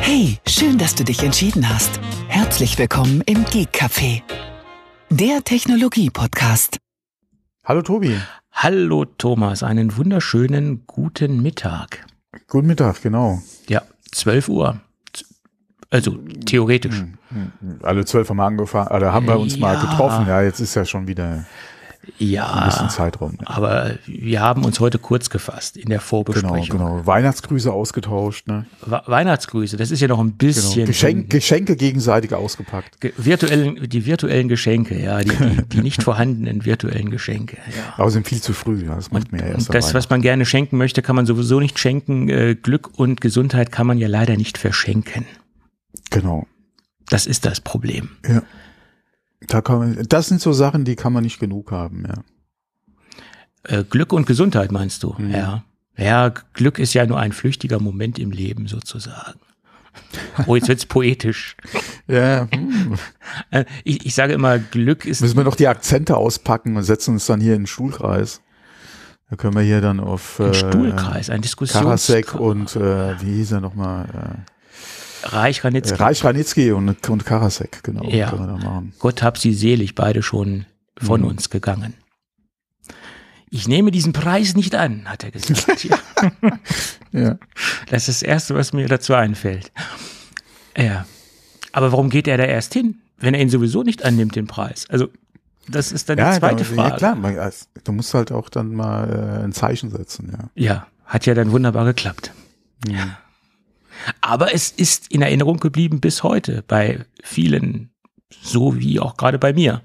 Hey, schön, dass du dich entschieden hast. Herzlich willkommen im Geek Café, der Technologie-Podcast. Hallo Tobi. Hallo Thomas, einen wunderschönen guten Mittag. Guten Mittag, genau. Ja, 12 Uhr. Also theoretisch. Alle 12 haben wir angefangen, oder haben wir uns mal getroffen. Ja, jetzt ist ja schon wieder ein bisschen Zeit rum. Aber wir haben uns heute kurz gefasst in der Vorbesprechung. Genau. Weihnachtsgrüße ausgetauscht. Ne? Weihnachtsgrüße, das ist ja noch ein bisschen. Genau. Geschenke gegenseitig ausgepackt. Die virtuellen Geschenke, ja, die nicht vorhandenen virtuellen Geschenke. Ja. Aber sind viel zu früh, ja, das macht mir ja erst. Und das, was man gerne schenken möchte, kann man sowieso nicht schenken. Glück und Gesundheit kann man ja leider nicht verschenken. Genau. Das ist das Problem. Ja. Das sind so Sachen, die kann man nicht genug haben, ja. Glück und Gesundheit meinst du? Mhm. Ja. Ja, Glück ist ja nur ein flüchtiger Moment im Leben sozusagen. Oh, jetzt wird's poetisch. Ja. Ich sage immer, Glück ist... Müssen wir noch die Akzente auspacken und setzen uns dann hier in den Stuhlkreis. Da können wir hier dann auf... Ein Stuhlkreis, ein Diskussionskreis. Karasek und wie hieß er nochmal? Reich Ranitzky. Reich Ranitzky und Karasek, genau. Ja. Können wir da machen. Gott hab sie selig, beide schon von uns gegangen. Ich nehme diesen Preis nicht an, hat er gesagt. Ja. Das ist das Erste, was mir dazu einfällt. Ja. Aber warum geht er da erst hin, wenn er ihn sowieso nicht annimmt, den Preis? Also, das ist dann die zweite Frage. Ja, klar. Du musst halt auch dann mal ein Zeichen setzen, ja. Ja, hat ja dann wunderbar geklappt. Ja. Aber es ist in Erinnerung geblieben bis heute bei vielen, so wie auch gerade bei mir.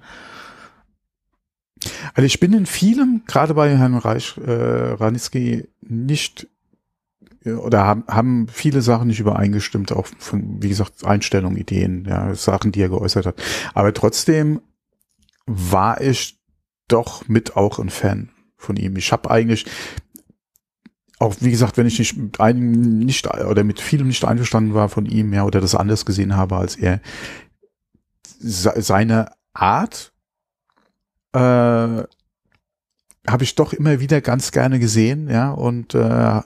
Also ich bin in vielem, gerade bei Herrn Ranitzky, nicht, oder haben viele Sachen nicht übereingestimmt, auch von, wie gesagt, Einstellungen, Ideen, ja, Sachen, die er geäußert hat. Aber trotzdem war ich doch mit auch ein Fan von ihm. Ich habe eigentlich auch, wie gesagt, wenn ich mit vielem nicht einverstanden war von ihm, ja, oder das anders gesehen habe als er, seine Art habe ich doch immer wieder ganz gerne gesehen, ja, und ja,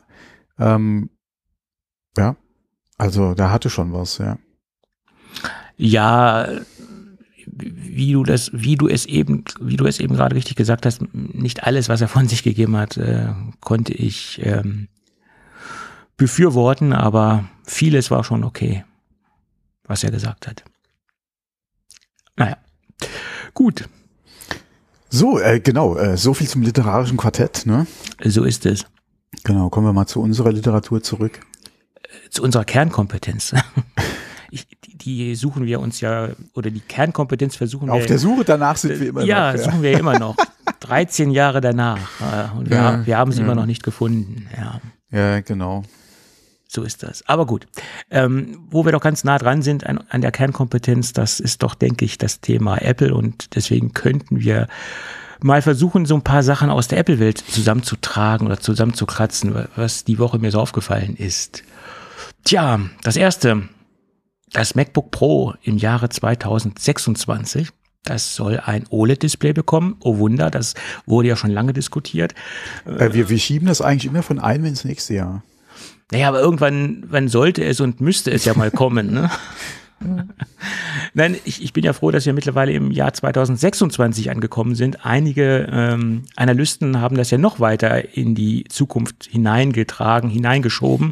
also da hatte schon was, ja. Ja, wie du es eben gerade richtig gesagt hast, nicht alles, was er von sich gegeben hat, konnte ich befürworten, aber vieles war schon okay, was er gesagt hat. Naja, gut. So, genau, so viel zum literarischen Quartett, ne? So ist es. Genau, kommen wir mal zu unserer Literatur zurück. Zu unserer Kernkompetenz. Die suchen wir uns ja, oder die Kernkompetenz versuchen wir. Auf der Suche danach sind wir immer noch. Ja, suchen wir immer noch. 13 Jahre danach. Und wir haben sie immer noch nicht gefunden. Ja, genau. So ist das. Aber gut. Wo wir doch ganz nah dran sind an der Kernkompetenz, das ist doch, denke ich, das Thema Apple. Und deswegen könnten wir mal versuchen, so ein paar Sachen aus der Apple-Welt zusammenzutragen oder zusammenzukratzen, was die Woche mir so aufgefallen ist. Tja, das erste, das MacBook Pro im Jahre 2026, das soll ein OLED-Display bekommen. Oh Wunder, das wurde ja schon lange diskutiert. Wir schieben das eigentlich immer von einem ins nächste Jahr. Naja, aber irgendwann sollte es und müsste es ja mal kommen, ne? Nein, ich bin ja froh, dass wir mittlerweile im Jahr 2026 angekommen sind. Einige Analysten haben das ja noch weiter in die Zukunft hineingeschoben,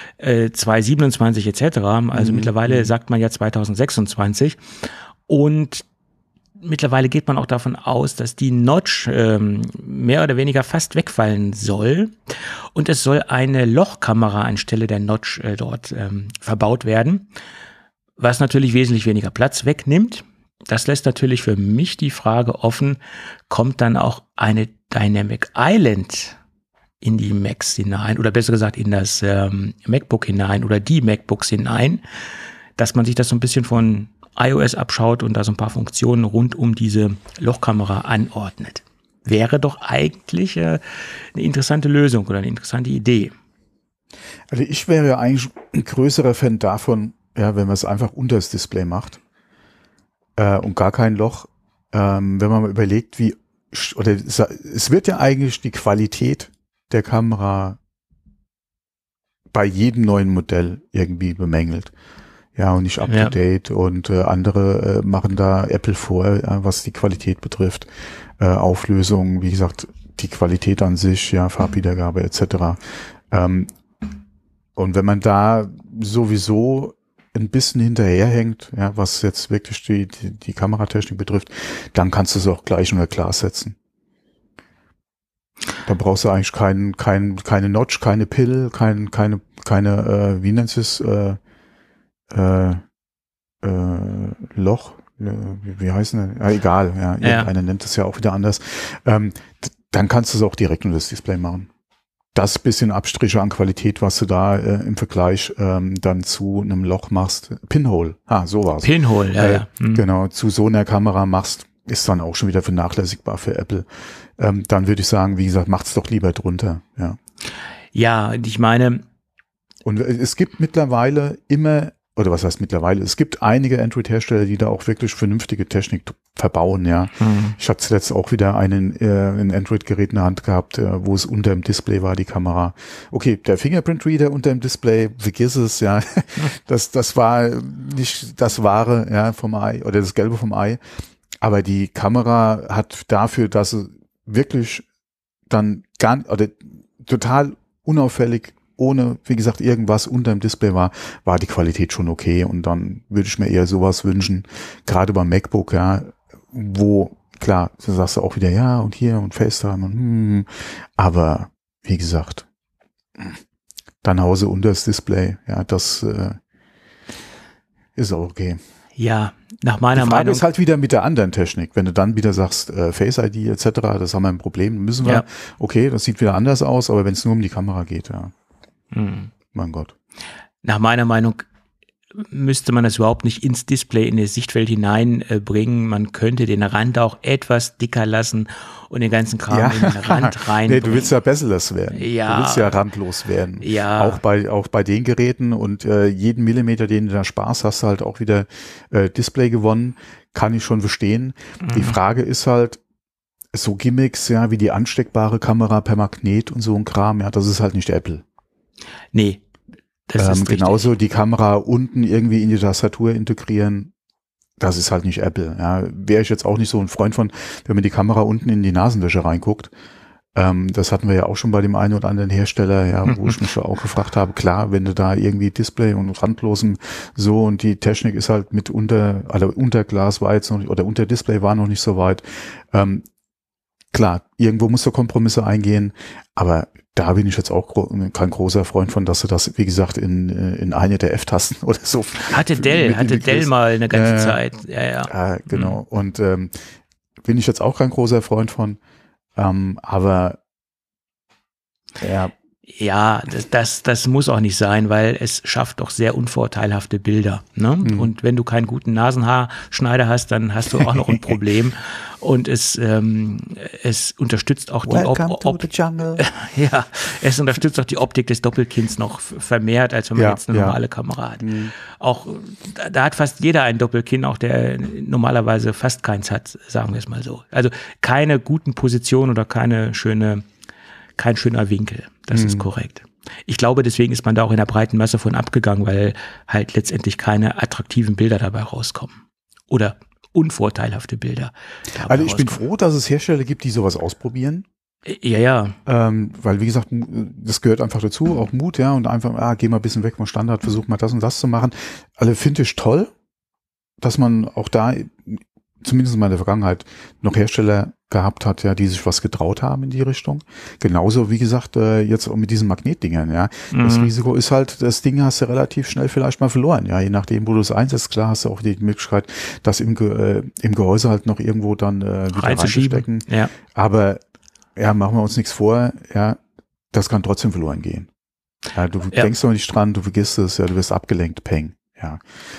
2027 etc. Also mittlerweile sagt man ja 2026. Und mittlerweile geht man auch davon aus, dass die Notch mehr oder weniger fast wegfallen soll. Und es soll eine Lochkamera anstelle der Notch dort verbaut werden, was natürlich wesentlich weniger Platz wegnimmt. Das lässt natürlich für mich die Frage offen, kommt dann auch eine Dynamic Island in die Macs hinein oder besser gesagt in das MacBook hinein oder die MacBooks hinein, dass man sich das so ein bisschen von iOS abschaut und da so ein paar Funktionen rund um diese Lochkamera anordnet. Wäre doch eigentlich eine interessante Lösung oder eine interessante Idee. Also ich wäre ja eigentlich ein größerer Fan davon, ja, wenn man es einfach unter das Display macht und gar kein Loch. Wenn man mal überlegt, es wird ja eigentlich die Qualität der Kamera bei jedem neuen Modell irgendwie bemängelt. Ja, und nicht up to date und andere machen da Apple vor, was die Qualität betrifft. Auflösung, wie gesagt, die Qualität an sich, ja, Farbwiedergabe etc. Und wenn man da sowieso ein bisschen hinterherhängt, ja, was jetzt wirklich die Kameratechnik betrifft, dann kannst du es auch gleich unter Glas setzen. Da brauchst du eigentlich keine Notch, keine Pill, keine, wie nennt es, Loch, wie heißen die? Egal, ja, irgendeiner nennt es ja auch wieder anders. Dann kannst du es auch direkt unter das Display machen. Das bisschen Abstriche an Qualität, was du da im Vergleich dann zu einem Loch machst, Pinhole, so war's. Pinhole, ja. Genau, zu so einer Kamera machst, ist dann auch schon wieder vernachlässigbar für Apple. Dann würde ich sagen, wie gesagt, macht's doch lieber drunter, ja. Ja, ich meine. Und es gibt mittlerweile immer, oder was heißt mittlerweile, es gibt einige Android-Hersteller, die da auch wirklich vernünftige Technik verbauen, ja. Ich hatte zuletzt auch wieder ein Android-Gerät in der Hand gehabt, wo es unter dem Display war, die Kamera. Okay, der Fingerprint-Reader unter dem Display, vergiss es, ja. Das war nicht das Wahre, ja, vom Ei, oder das Gelbe vom Ei. Aber die Kamera hat dafür, dass sie wirklich dann total unauffällig, ohne, wie gesagt, irgendwas unter dem Display war die Qualität schon okay. Und dann würde ich mir eher sowas wünschen, gerade beim MacBook, ja, wo, klar, du sagst auch wieder, ja, und hier und FaceTime und aber wie gesagt, dann Hause unter das Display, ja, das ist auch okay. Ja, nach meiner Die Frage Meinung ist halt wieder mit der anderen Technik. Wenn du dann wieder sagst, Face ID etc., das haben wir ein Problem, müssen wir, okay, das sieht wieder anders aus, aber wenn es nur um die Kamera geht, ja. Mein Gott. Nach meiner Meinung müsste man das überhaupt nicht ins Display, in das Sichtfeld hineinbringen. Man könnte den Rand auch etwas dicker lassen und den ganzen Kram in den Rand rein. Nee, du willst ja besserless werden. Ja. Du willst ja randlos werden. Ja. Auch bei den Geräten und jeden Millimeter, den du da sparst, hast du halt auch wieder Display gewonnen. Kann ich schon verstehen. Die Frage ist halt, so Gimmicks, ja, wie die ansteckbare Kamera per Magnet und so ein Kram, ja, das ist halt nicht Apple. Nee. Das ist genauso die Kamera unten irgendwie in die Tastatur integrieren, das ist halt nicht Apple. Ja, wäre ich jetzt auch nicht so ein Freund von, wenn man die Kamera unten in die Nasenlöcher reinguckt. Das hatten wir ja auch schon bei dem einen oder anderen Hersteller, ja, wo ich mich auch gefragt habe, klar, wenn du da irgendwie Display und randlosen so und die Technik ist halt mit unter Glas war jetzt noch nicht, oder unter Display war noch nicht so weit. Klar, irgendwo musst du Kompromisse eingehen, aber da bin ich jetzt auch kein großer Freund von, dass du das, wie gesagt, in eine der F-Tasten oder so. Hatte Dell mal eine ganze Zeit. Ja. Genau. Und bin ich jetzt auch kein großer Freund von. Aber ja. Ja, das muss auch nicht sein, weil es schafft doch sehr unvorteilhafte Bilder. Ne? Und wenn du keinen guten Nasenhaarschneider hast, dann hast du auch noch ein Problem. Und es unterstützt auch die Optik. Ja, es unterstützt auch die Optik des Doppelkinns noch vermehrt, als wenn man jetzt eine normale Kamera hat. Auch da hat fast jeder ein Doppelkinn, auch der normalerweise fast keins hat, sagen wir es mal so. Also keine guten Positionen oder kein schöner Winkel. Das ist korrekt. Ich glaube, deswegen ist man da auch in der breiten Masse von abgegangen, weil halt letztendlich keine attraktiven Bilder dabei rauskommen. Oder unvorteilhafte Bilder. Also ich bin froh, dass es Hersteller gibt, die sowas ausprobieren. Ja. Weil, wie gesagt, das gehört einfach dazu, auch Mut, ja, und einfach, geh mal ein bisschen weg vom Standard, versuch mal das und das zu machen. Also finde ich toll, dass man auch da, zumindest in der Vergangenheit, noch Hersteller gehabt hat, ja, die sich was getraut haben in die Richtung. Genauso, wie gesagt, jetzt auch mit diesen Magnetdingern, ja. Das Risiko ist halt, das Ding hast du relativ schnell vielleicht mal verloren, ja, je nachdem, wo du es einsetzt. Klar hast du auch die Möglichkeit, das im Gehäuse halt noch irgendwo dann wieder reinzustecken. Ja. Aber, ja, machen wir uns nichts vor, ja, das kann trotzdem verloren gehen. Ja, du denkst doch nicht dran, du vergisst es, ja, du wirst abgelenkt, peng, ja.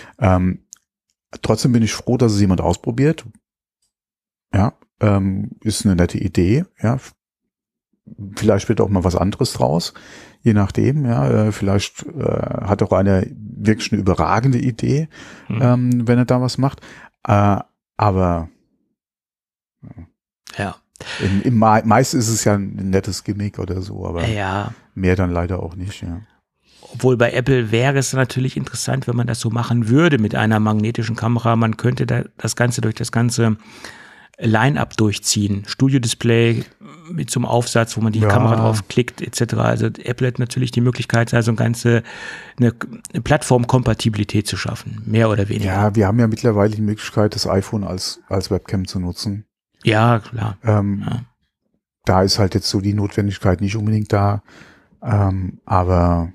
Trotzdem bin ich froh, dass es jemand ausprobiert. Ja, ist eine nette Idee, ja. Vielleicht wird auch mal was anderes draus, je nachdem, ja. Vielleicht hat auch einer wirklich eine überragende Idee, wenn er da was macht. Aber ja. Meist ist es ja ein nettes Gimmick oder so, aber ja. mehr dann leider auch nicht, ja. Obwohl bei Apple wäre es natürlich interessant, wenn man das so machen würde mit einer magnetischen Kamera. Man könnte das Ganze durch das ganze Line-Up durchziehen. Studio-Display mit so einem Aufsatz, wo man die Kamera drauf klickt, etc. Also Apple hat natürlich die Möglichkeit, also eine Plattformkompatibilität zu schaffen, mehr oder weniger. Ja, wir haben ja mittlerweile die Möglichkeit, das iPhone als Webcam zu nutzen. Ja, klar. Da ist halt jetzt so die Notwendigkeit nicht unbedingt da, aber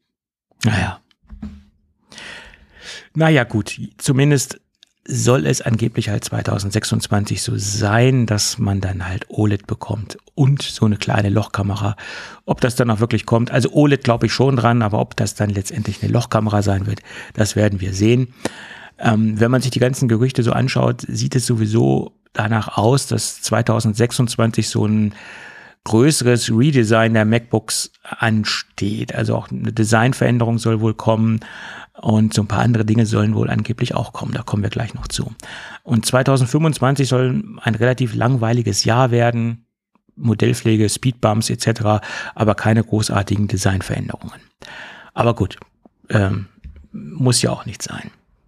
Naja, gut, zumindest soll es angeblich halt 2026 so sein, dass man dann halt OLED bekommt und so eine kleine Lochkamera. Ob das dann auch wirklich kommt, also OLED glaube ich schon dran, aber ob das dann letztendlich eine Lochkamera sein wird, das werden wir sehen. Wenn man sich die ganzen Gerüchte so anschaut, sieht es sowieso danach aus, dass 2026 so ein größeres Redesign der MacBooks ansteht. Also auch eine Designveränderung soll wohl kommen und so ein paar andere Dinge sollen wohl angeblich auch kommen. Da kommen wir gleich noch zu. Und 2025 soll ein relativ langweiliges Jahr werden. Modellpflege, Speedbumps etc., aber keine großartigen Designveränderungen. Aber gut, muss ja auch nicht sein.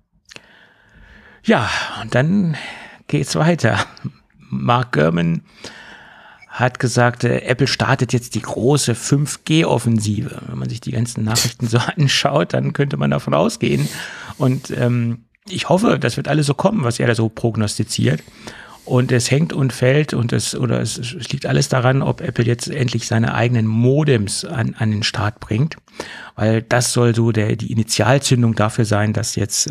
Ja, und dann geht's weiter. Mark Gurman hat gesagt, Apple startet jetzt die große 5G-Offensive. Wenn man sich die ganzen Nachrichten so anschaut, dann könnte man davon ausgehen. Und ich hoffe, das wird alles so kommen, was er da so prognostiziert. Und es hängt und fällt und es liegt alles daran, ob Apple jetzt endlich seine eigenen Modems an den Start bringt. Weil das soll so die Initialzündung dafür sein, dass jetzt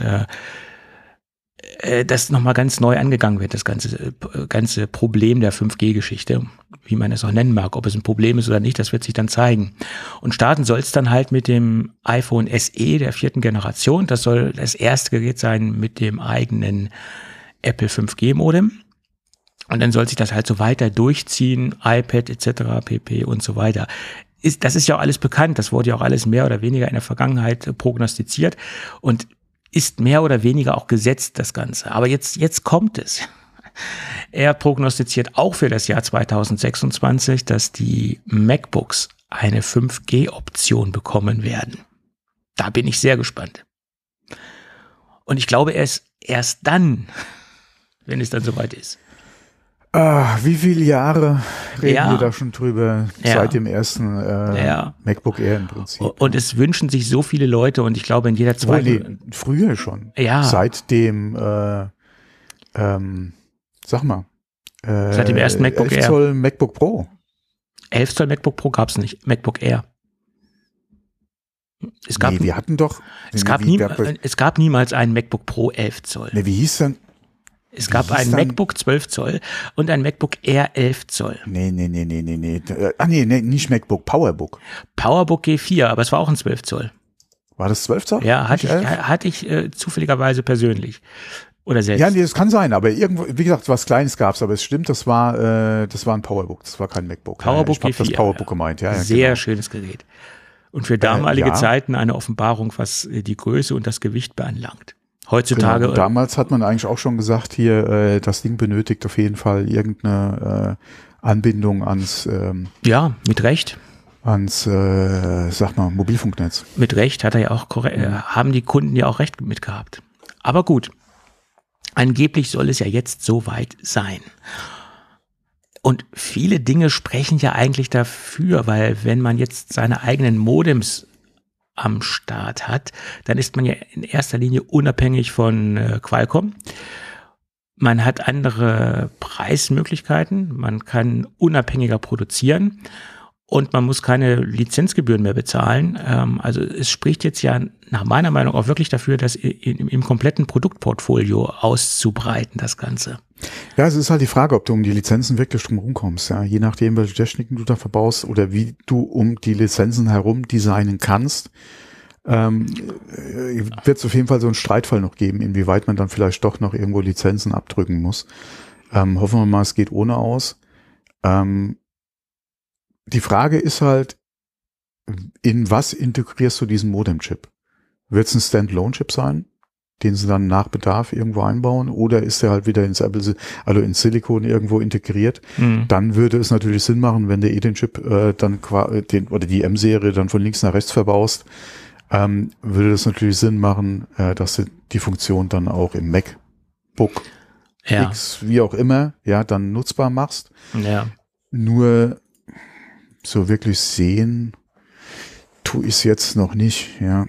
das nochmal ganz neu angegangen wird, das ganze Problem der 5G-Geschichte, wie man es auch nennen mag. Ob es ein Problem ist oder nicht, das wird sich dann zeigen. Und starten soll es dann halt mit dem iPhone SE der 4. Generation. Das soll das erste Gerät sein mit dem eigenen Apple 5G-Modem. Und dann soll sich das halt so weiter durchziehen, iPad etc., pp. Und so weiter. Das ist ja auch alles bekannt, das wurde ja auch alles mehr oder weniger in der Vergangenheit prognostiziert und ist mehr oder weniger auch gesetzt, das Ganze. Aber jetzt kommt es. Er prognostiziert auch für das Jahr 2026, dass die MacBooks eine 5G-Option bekommen werden. Da bin ich sehr gespannt. Und ich glaube erst dann, wenn es dann soweit ist. Wie viele Jahre reden wir da schon drüber, seit dem ersten MacBook Air im Prinzip. Und es wünschen sich so viele Leute und ich glaube in jeder zweiten... früher schon. Ja. Seit dem, seit dem ersten MacBook 11 Air. Zoll MacBook Pro. 11 Zoll MacBook Pro gab es nicht, MacBook Air. Wir hatten doch... Es gab niemals einen MacBook Pro 11 Zoll. Wie hieß denn... Es gab ein MacBook 12 Zoll und ein MacBook Air 11 Zoll. Nee. Nicht MacBook, PowerBook. PowerBook G4, aber es war auch ein 12 Zoll. War das 12 Zoll? Ja, hatte ich zufälligerweise persönlich. Oder selbst. Ja, nee, das kann sein, aber irgendwo, wie gesagt, was Kleines gab's, aber es stimmt, das war ein PowerBook, das war kein MacBook. PowerBook ich habe das PowerBook gemeint, ja. Sehr genau. schönes Gerät. Und für damalige Zeiten eine Offenbarung, was die Größe und das Gewicht beanlangt. Heutzutage. Genau. Damals hat man eigentlich auch schon gesagt, hier, das Ding benötigt auf jeden Fall irgendeine Anbindung ans mit Recht. Ans Mobilfunknetz. Mit Recht hat er ja auch haben die Kunden ja auch recht mit gehabt. Aber gut. Angeblich soll es ja jetzt soweit sein. Und viele Dinge sprechen ja eigentlich dafür, weil wenn man jetzt seine eigenen Modems am Start hat, dann ist man ja in erster Linie unabhängig von Qualcomm. Man hat andere Preismöglichkeiten, man kann unabhängiger produzieren und man muss keine Lizenzgebühren mehr bezahlen. Also es spricht jetzt ja nach meiner Meinung auch wirklich dafür, das im kompletten Produktportfolio auszubreiten, das Ganze. Ja, es ist halt die Frage, ob du um die Lizenzen wirklich drum rumkommst. Ja? Je nachdem, welche Techniken du da verbaust oder wie du um die Lizenzen herum designen kannst, wird es auf jeden Fall so einen Streitfall noch geben, inwieweit man dann vielleicht doch noch irgendwo Lizenzen abdrücken muss. Hoffen wir mal, es geht ohne aus. Die Frage ist halt, in was integrierst du diesen Modem-Chip? Wird es ein Standalone-Chip sein? den sie dann nach Bedarf irgendwo einbauen, oder ist der halt wieder ins in Silicon irgendwo integriert, dann würde es natürlich Sinn machen, wenn du den Chip dann oder die M-Serie dann von links nach rechts verbaust, würde das natürlich Sinn machen, dass du die Funktion dann auch im MacBook X, wie auch immer, ja, dann nutzbar machst. Ja. Nur so wirklich sehen tue ich es jetzt noch nicht, ja.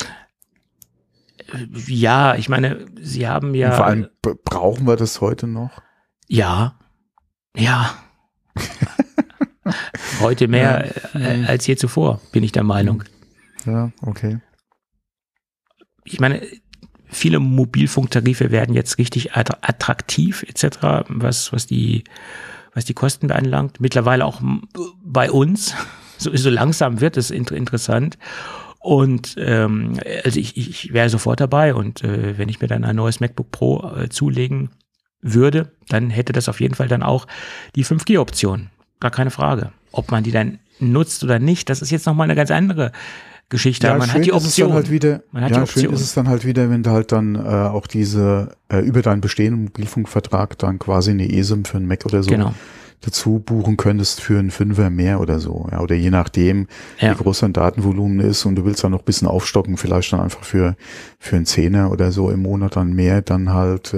Ja, ich meine, sie haben ja... Und vor allem, brauchen wir das heute noch? Ja. Heute mehr als je zuvor, bin ich der Meinung. Ja, okay. Ich meine, viele Mobilfunktarife werden jetzt richtig attraktiv etc., was die Kosten beanlangt. Mittlerweile auch bei uns. So langsam wird es interessant. Und also ich wäre sofort dabei, und wenn ich mir dann ein neues MacBook Pro zulegen würde, dann hätte das auf jeden Fall dann auch die 5G-Option. Gar keine Frage. Ob man die dann nutzt oder nicht, das ist jetzt nochmal eine ganz andere Geschichte. Ja, man hat die Option. Schön ist es dann halt wieder, wenn du halt dann auch diese über deinen bestehenden Mobilfunkvertrag dann quasi eine eSIM für einen Mac oder so dazu buchen könntest für einen Fünfer mehr oder so. Ja, oder je nachdem, wie groß dein Datenvolumen ist, und du willst dann noch ein bisschen aufstocken, vielleicht dann einfach für einen Zehner oder so im Monat dann mehr, dann halt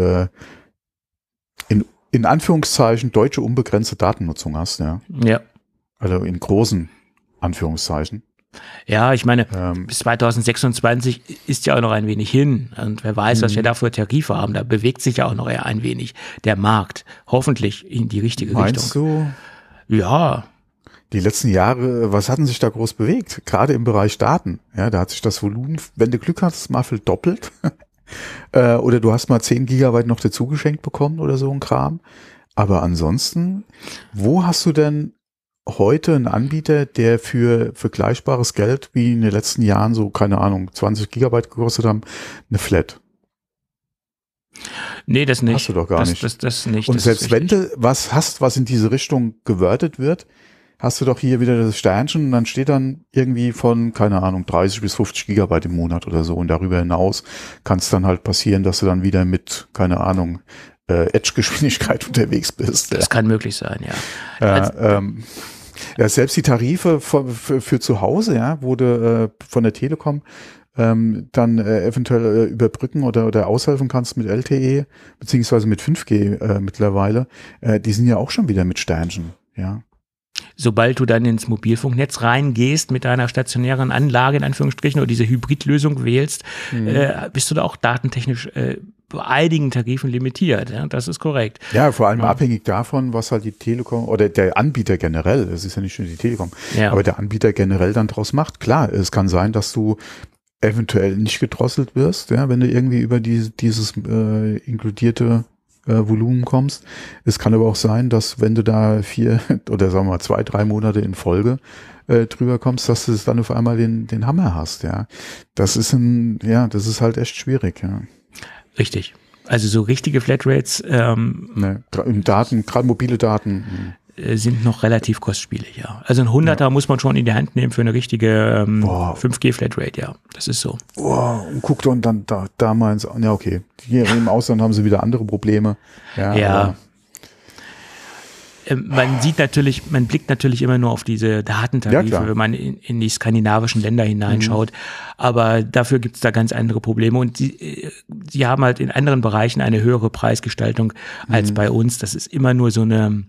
in Anführungszeichen deutsche unbegrenzte Datennutzung hast, ja. Ja. Also in großen Anführungszeichen. Ja, ich meine, bis 2026 ist ja auch noch ein wenig hin, und wer weiß, was wir da für Tarife haben. Da bewegt sich ja auch noch eher ein wenig der Markt, hoffentlich in die richtige Richtung. Meinst du? Ja. Die letzten Jahre, was hatten sich da groß bewegt? Gerade im Bereich Daten. Ja, da hat sich das Volumen, wenn du Glück hast, mal verdoppelt. Oder du hast mal 10 Gigabyte noch dazu geschenkt bekommen oder so ein Kram. Aber ansonsten, wo hast du denn heute einen Anbieter, der für vergleichbares Geld wie in den letzten Jahren so, keine Ahnung, 20 Gigabyte gekostet haben, eine Flat? Nee, das nicht. Hast du doch gar nicht. Das nicht. Und das selbst wenn du was hast, was in diese Richtung gewortet wird, hast du doch hier wieder das Sternchen, und dann steht dann irgendwie von, keine Ahnung, 30 bis 50 Gigabyte im Monat oder so, und darüber hinaus kann es dann halt passieren, dass du dann wieder mit, keine Ahnung, Edge-Geschwindigkeit unterwegs bist. Das kann möglich sein, ja. Ja, selbst die Tarife für zu Hause, ja, wo du von der Telekom dann eventuell überbrücken oder aushelfen kannst mit LTE, beziehungsweise mit 5G mittlerweile, die sind ja auch schon wieder mit Sternchen, ja. Sobald du dann ins Mobilfunknetz reingehst mit deiner stationären Anlage, in Anführungsstrichen, oder diese Hybridlösung wählst, bist du da auch datentechnisch bei einigen Tarifen limitiert. Ja? Das ist korrekt. Ja, vor allem abhängig davon, was halt die Telekom oder der Anbieter generell, es ist ja nicht nur die Telekom, aber der Anbieter generell dann draus macht. Klar, es kann sein, dass du eventuell nicht gedrosselt wirst, ja, wenn du irgendwie über dieses inkludierte Volumen kommst. Es kann aber auch sein, dass wenn du da 4 oder sagen wir mal 2, 3 Monate in Folge drüber kommst, dass du dann auf einmal den Hammer hast, ja. Das ist das ist halt echt schwierig, ja. Richtig. Also so richtige Flatrates gerade mobile Daten sind noch relativ kostspielig, ja. Also ein 100er muss man schon in die Hand nehmen für eine richtige 5G-Flatrate, ja. Das ist so. Und guckt und dann da mal ins, ja okay. Hier im Ausland haben sie wieder andere Probleme. Ja. Man blickt natürlich immer nur auf diese Datentarife, wenn man in die skandinavischen Länder hineinschaut. Aber dafür gibt es da ganz andere Probleme. Und sie haben halt in anderen Bereichen eine höhere Preisgestaltung als bei uns. Das ist immer nur so eine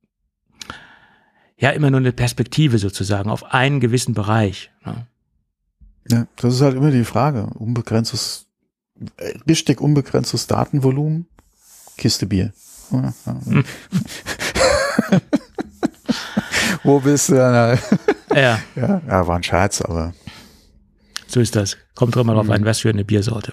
Perspektive sozusagen auf einen gewissen Bereich. Ja, das ist halt immer die Frage. Richtig unbegrenztes Datenvolumen, Kiste Bier. Ja. Wo bist du denn? Ja, war ein Scherz, aber. So ist das. Kommt doch mal drauf an, was für eine Biersorte.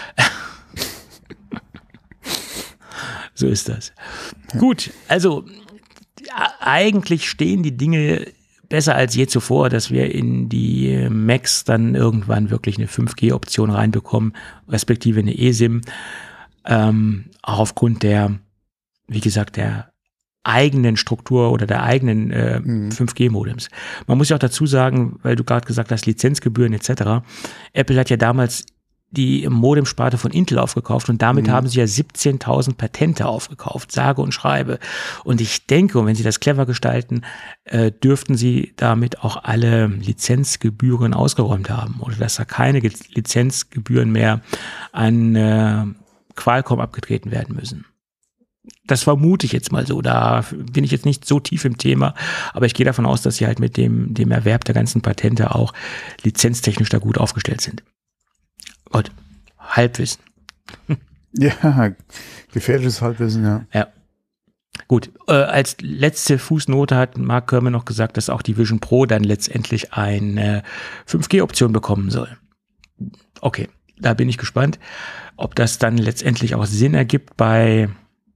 So ist das. Ja. Gut, also eigentlich stehen die Dinge besser als je zuvor, dass wir in die Macs dann irgendwann wirklich eine 5G-Option reinbekommen, respektive eine eSIM. Auch aufgrund der, wie gesagt, der eigenen Struktur oder der eigenen 5G-Modems. Man muss ja auch dazu sagen, weil du gerade gesagt hast, Lizenzgebühren etc. Apple hat ja damals die Modemsparte von Intel aufgekauft und damit haben sie ja 17.000 Patente aufgekauft, sage und schreibe. Und ich denke, und wenn sie das clever gestalten, dürften sie damit auch alle Lizenzgebühren ausgeräumt haben oder dass da keine Lizenzgebühren mehr an Qualcomm abgetreten werden müssen. Das vermute ich jetzt mal so, da bin ich jetzt nicht so tief im Thema, aber ich gehe davon aus, dass sie halt mit dem Erwerb der ganzen Patente auch lizenztechnisch da gut aufgestellt sind. Und Halbwissen. Ja, gefährliches Halbwissen, ja. Ja. Gut, als letzte Fußnote hat Mark Gurman noch gesagt, dass auch die Vision Pro dann letztendlich eine 5G-Option bekommen soll. Okay, da bin ich gespannt, ob das dann letztendlich auch Sinn ergibt bei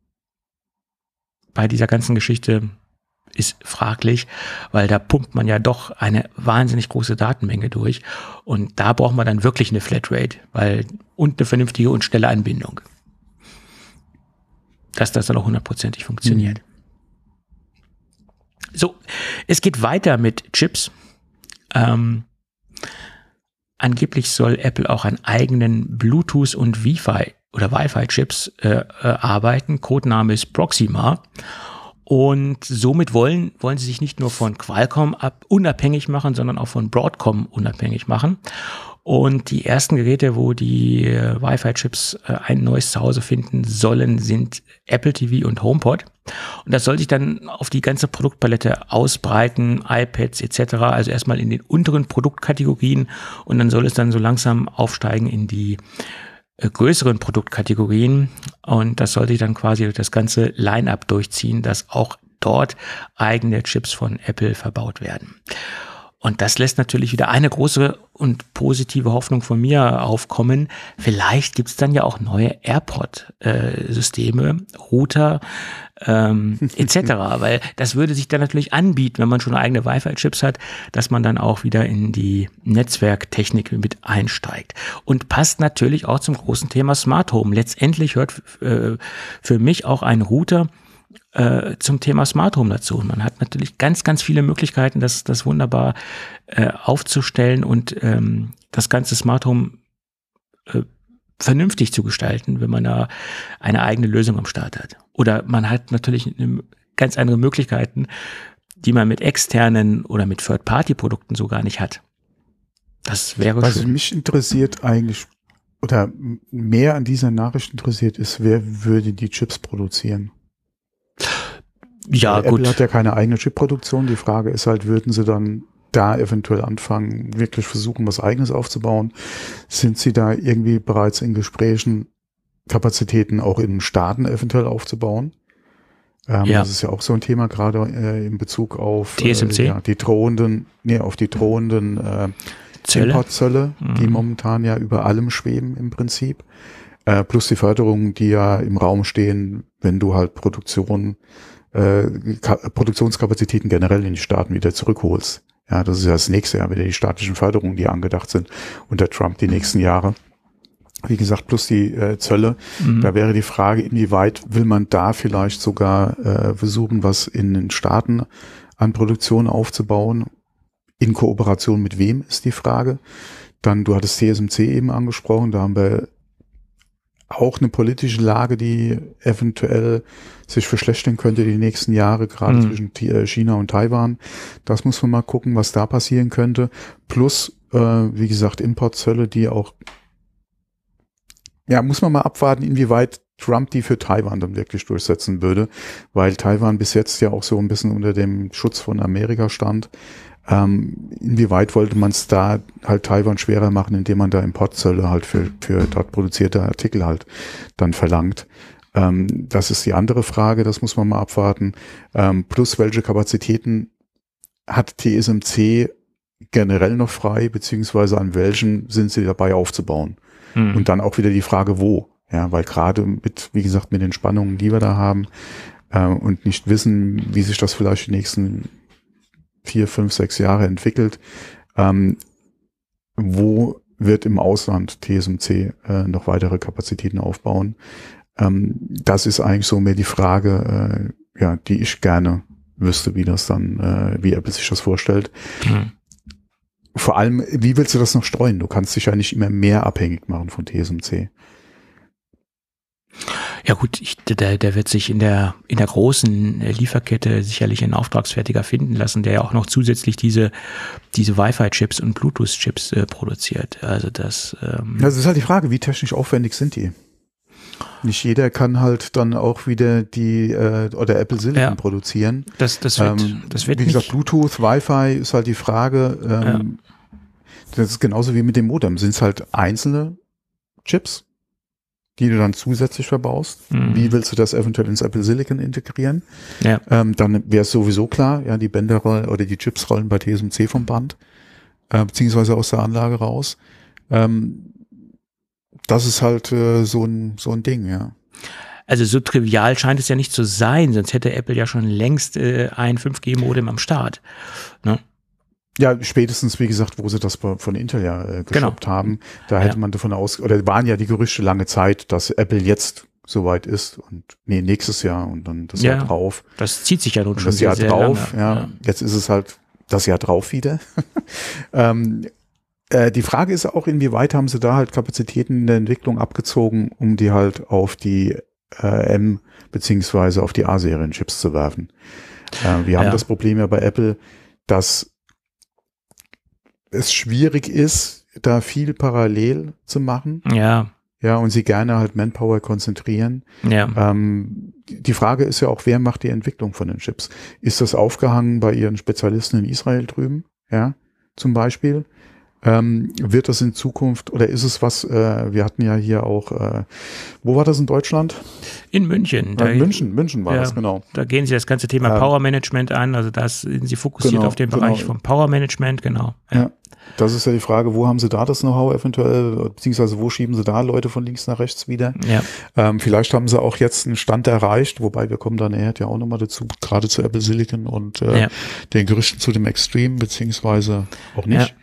dieser ganzen Geschichte. Ist fraglich, weil da pumpt man ja doch eine wahnsinnig große Datenmenge durch und da braucht man dann wirklich eine Flatrate, und eine vernünftige und schnelle Anbindung. Dass das dann auch 100%ig funktioniert. So, es geht weiter mit Chips. Angeblich soll Apple auch an eigenen Bluetooth und Wi-Fi-Chips arbeiten. Codename ist Proxima. Und somit wollen sie sich nicht nur von Qualcomm unabhängig machen, sondern auch von Broadcom unabhängig machen. Und die ersten Geräte, wo die Wi-Fi-Chips ein neues Zuhause finden sollen, sind Apple TV und HomePod. Und das soll sich dann auf die ganze Produktpalette ausbreiten, iPads etc. Also erstmal in den unteren Produktkategorien und dann soll es dann so langsam aufsteigen in die größeren Produktkategorien und das sollte dann quasi das ganze Line-up durchziehen, dass auch dort eigene Chips von Apple verbaut werden. Und das lässt natürlich wieder eine große und positive Hoffnung von mir aufkommen. Vielleicht gibt's dann ja auch neue AirPod-Systeme, Router etc., weil das würde sich dann natürlich anbieten, wenn man schon eigene Wi-Fi-Chips hat, dass man dann auch wieder in die Netzwerktechnik mit einsteigt. Und passt natürlich auch zum großen Thema Smart Home. Letztendlich hört für mich auch ein Router zum Thema Smart Home dazu. Und man hat natürlich ganz, ganz viele Möglichkeiten, das wunderbar aufzustellen und das ganze Smart Home vernünftig zu gestalten, wenn man da eine eigene Lösung am Start hat. Oder man hat natürlich ganz andere Möglichkeiten, die man mit externen oder mit Third-Party-Produkten so gar nicht hat. Das wäre schön. Was mich interessiert eigentlich, oder mehr an dieser Nachricht interessiert ist, wer würde die Chips produzieren? Ja, gut. Apple hat ja keine eigene Chipproduktion. Die Frage ist halt, würden sie dann da eventuell anfangen, wirklich versuchen, was Eigenes aufzubauen? Sind sie da irgendwie bereits in Gesprächen, Kapazitäten auch in Staaten eventuell aufzubauen? Ja. Das ist ja auch so ein Thema, gerade in Bezug auf TSMC? die drohenden Importzölle, die momentan ja über allem schweben im Prinzip. Plus die Förderungen, die ja im Raum stehen, wenn du halt Produktionskapazitäten generell in die Staaten wieder zurückholst. Ja, das ist ja das nächste Jahr wieder die staatlichen Förderungen, die angedacht sind unter Trump die nächsten Jahre. Wie gesagt, plus die Zölle. Da wäre die Frage, inwieweit will man da vielleicht sogar versuchen, was in den Staaten an Produktion aufzubauen. In Kooperation mit wem ist die Frage. Dann, du hattest TSMC eben angesprochen, da haben wir auch eine politische Lage, die eventuell sich verschlechtern könnte die nächsten Jahre, gerade zwischen China und Taiwan. Das muss man mal gucken, was da passieren könnte. Plus, wie gesagt, Importzölle, die auch, ja, muss man mal abwarten, inwieweit Trump die für Taiwan dann wirklich durchsetzen würde, weil Taiwan bis jetzt ja auch so ein bisschen unter dem Schutz von Amerika stand. Inwieweit wollte man es da halt Taiwan schwerer machen, indem man da Importzölle halt für dort produzierte Artikel halt dann verlangt. Das ist die andere Frage, das muss man mal abwarten. Plus, welche Kapazitäten hat TSMC generell noch frei, beziehungsweise an welchen sind sie dabei aufzubauen? Und dann auch wieder die Frage, wo? Ja, weil gerade wie gesagt, mit den Spannungen, die wir da haben und nicht wissen, wie sich das vielleicht die nächsten 4, 5, 6 Jahre entwickelt, wo wird im Ausland TSMC noch weitere Kapazitäten aufbauen? Das ist eigentlich so mehr die Frage, die ich gerne wüsste, wie das dann, wie Apple sich das vorstellt. vor allem, wie willst du das noch streuen? Du kannst dich ja nicht immer mehr abhängig machen von TSMC. Ja gut, der wird sich in der großen Lieferkette sicherlich einen Auftragsfertiger finden lassen, der ja auch noch zusätzlich diese Wi-Fi-Chips und Bluetooth-Chips produziert. Also das ist halt die Frage, wie technisch aufwendig sind die? Nicht jeder kann halt dann auch wieder die oder Apple Silicon produzieren. Das wird wie gesagt, Bluetooth, Wi-Fi ist halt die Frage. Das ist genauso wie mit dem Modem. Sind es halt einzelne Chips, die du dann zusätzlich verbaust? Wie willst du das eventuell ins Apple Silicon integrieren? Ja. Dann wäre es sowieso klar, ja, die Bänder oder die Chips rollen bei TSMC vom Band, beziehungsweise aus der Anlage raus. Das ist halt so ein Ding, ja. Also so trivial scheint es ja nicht zu sein, sonst hätte Apple ja schon längst ein 5G-Modem am Start. Ne? Ja, spätestens, wie gesagt, wo sie das von Intel ja geshoppt haben, da hätte man davon oder waren ja die Gerüchte lange Zeit, dass Apple jetzt soweit ist und nächstes Jahr und dann das Jahr drauf. Das zieht sich ja nun schon das Jahr sehr drauf, lange. Ja. Jetzt ist es halt das Jahr drauf wieder. Die Frage ist auch, inwieweit haben sie da halt Kapazitäten in der Entwicklung abgezogen, um die halt auf die M- beziehungsweise auf die A-Serien-Chips zu werfen. Wir haben das Problem ja bei Apple, dass es schwierig ist, da viel parallel zu machen. Ja. Ja, und sie gerne halt Manpower konzentrieren. Ja. Die Frage ist ja auch, wer macht die Entwicklung von den Chips? Ist das aufgehangen bei ihren Spezialisten in Israel drüben? Ja, zum Beispiel. Wird das in Zukunft, oder ist es was, wir hatten ja hier auch, wo war das in Deutschland? In München. München war das, genau. Da gehen Sie das ganze Thema Power Management an, also da sind Sie fokussiert auf den Bereich vom Power Management, genau. Ja, das ist ja die Frage, wo haben Sie da das Know-how eventuell, beziehungsweise wo schieben Sie da Leute von links nach rechts wieder? Ja. Vielleicht haben Sie auch jetzt einen Stand erreicht, wobei wir kommen dann ja auch nochmal dazu, gerade zu Apple Silicon und den Gerüchten zu dem Extreme, beziehungsweise auch nicht,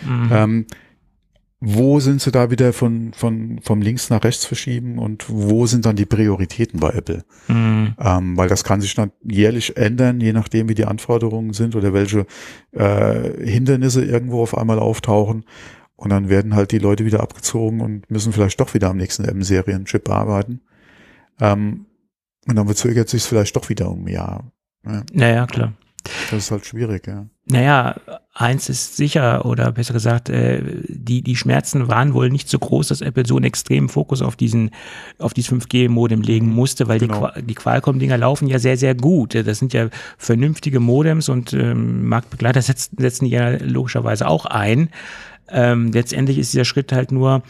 wo sind sie da wieder vom links nach rechts verschieben und wo sind dann die Prioritäten bei Apple? Weil das kann sich dann jährlich ändern, je nachdem wie die Anforderungen sind oder welche Hindernisse irgendwo auf einmal auftauchen. Und dann werden halt die Leute wieder abgezogen und müssen vielleicht doch wieder am nächsten M-Serien-Chip arbeiten. Und dann verzögert sich es vielleicht doch wieder um ein Jahr. Ja. Naja, klar. Das ist halt schwierig, ja. Naja, eins ist sicher, oder besser gesagt, die Schmerzen waren wohl nicht so groß, dass Apple so einen extremen Fokus auf dieses 5G-Modem legen musste, weil die Qualcomm-Dinger laufen ja sehr, sehr gut. Das sind ja vernünftige Modems und Marktbegleiter setzen die ja logischerweise auch ein. Letztendlich ist dieser Schritt halt nur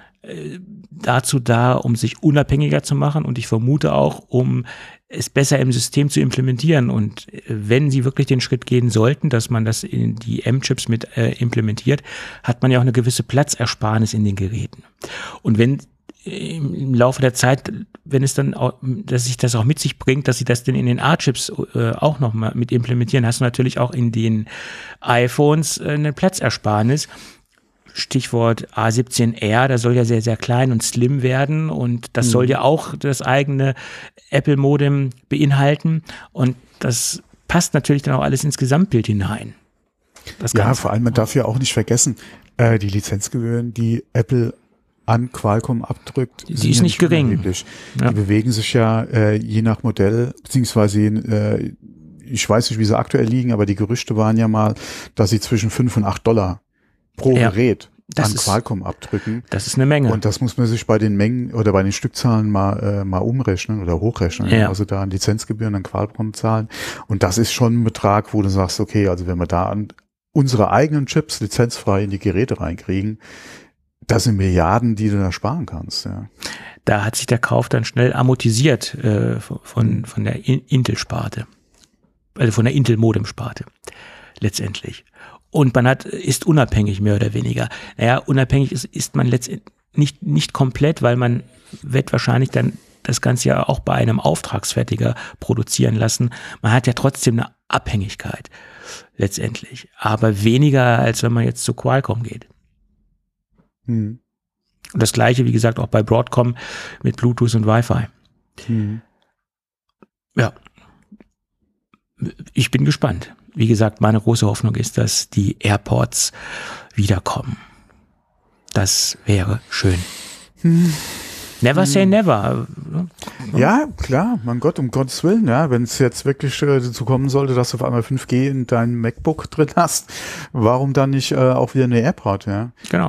dazu da, um sich unabhängiger zu machen und ich vermute auch, um es besser im System zu implementieren. Und wenn sie wirklich den Schritt gehen sollten, dass man das in die M-Chips mit implementiert, hat man ja auch eine gewisse Platzersparnis in den Geräten. Und wenn im Laufe der Zeit, wenn es dann auch, dass sich das auch mit sich bringt, dass sie das dann in den A-Chips auch noch mal mit implementieren, hast du natürlich auch in den iPhones eine Platzersparnis. Stichwort A17R, das soll ja sehr, sehr klein und slim werden und das soll ja auch das eigene Apple-Modem beinhalten und das passt natürlich dann auch alles ins Gesamtbild hinein. Vor allem, man darf ja auch nicht vergessen, die Lizenzgebühren, die Apple an Qualcomm abdrückt, die ist nicht gering. Die bewegen sich ja je nach Modell, beziehungsweise ich weiß nicht, wie sie aktuell liegen, aber die Gerüchte waren ja mal, dass sie zwischen $5 und $8 pro Gerät an Qualcomm abdrücken. Das ist eine Menge. Und das muss man sich bei den Mengen oder bei den Stückzahlen mal umrechnen oder hochrechnen. Ja. Also da an Lizenzgebühren an Qualcomm zahlen. Und das ist schon ein Betrag, wo du sagst, okay, also wenn wir da an unsere eigenen Chips lizenzfrei in die Geräte reinkriegen, das sind Milliarden, die du da sparen kannst. Ja. Da hat sich der Kauf dann schnell amortisiert von der Intel-Sparte. Also von der Intel-Modem-Sparte letztendlich. Und man ist unabhängig, mehr oder weniger. Naja, unabhängig ist man letztendlich nicht komplett, weil man wird wahrscheinlich dann das Ganze ja auch bei einem Auftragsfertiger produzieren lassen. Man hat ja trotzdem eine Abhängigkeit letztendlich. Aber weniger, als wenn man jetzt zu Qualcomm geht. Und das Gleiche, wie gesagt, auch bei Broadcom mit Bluetooth und Wi-Fi. Ja. Ich bin gespannt. wie gesagt, meine große Hoffnung ist, dass die AirPods wiederkommen. Das wäre schön. Never say never. Ja, klar, mein Gott, um Gottes Willen, ja, wenn es jetzt wirklich dazu kommen sollte, dass du auf einmal 5G in deinem MacBook drin hast, warum dann nicht auch wieder eine AirPod, ja? Genau.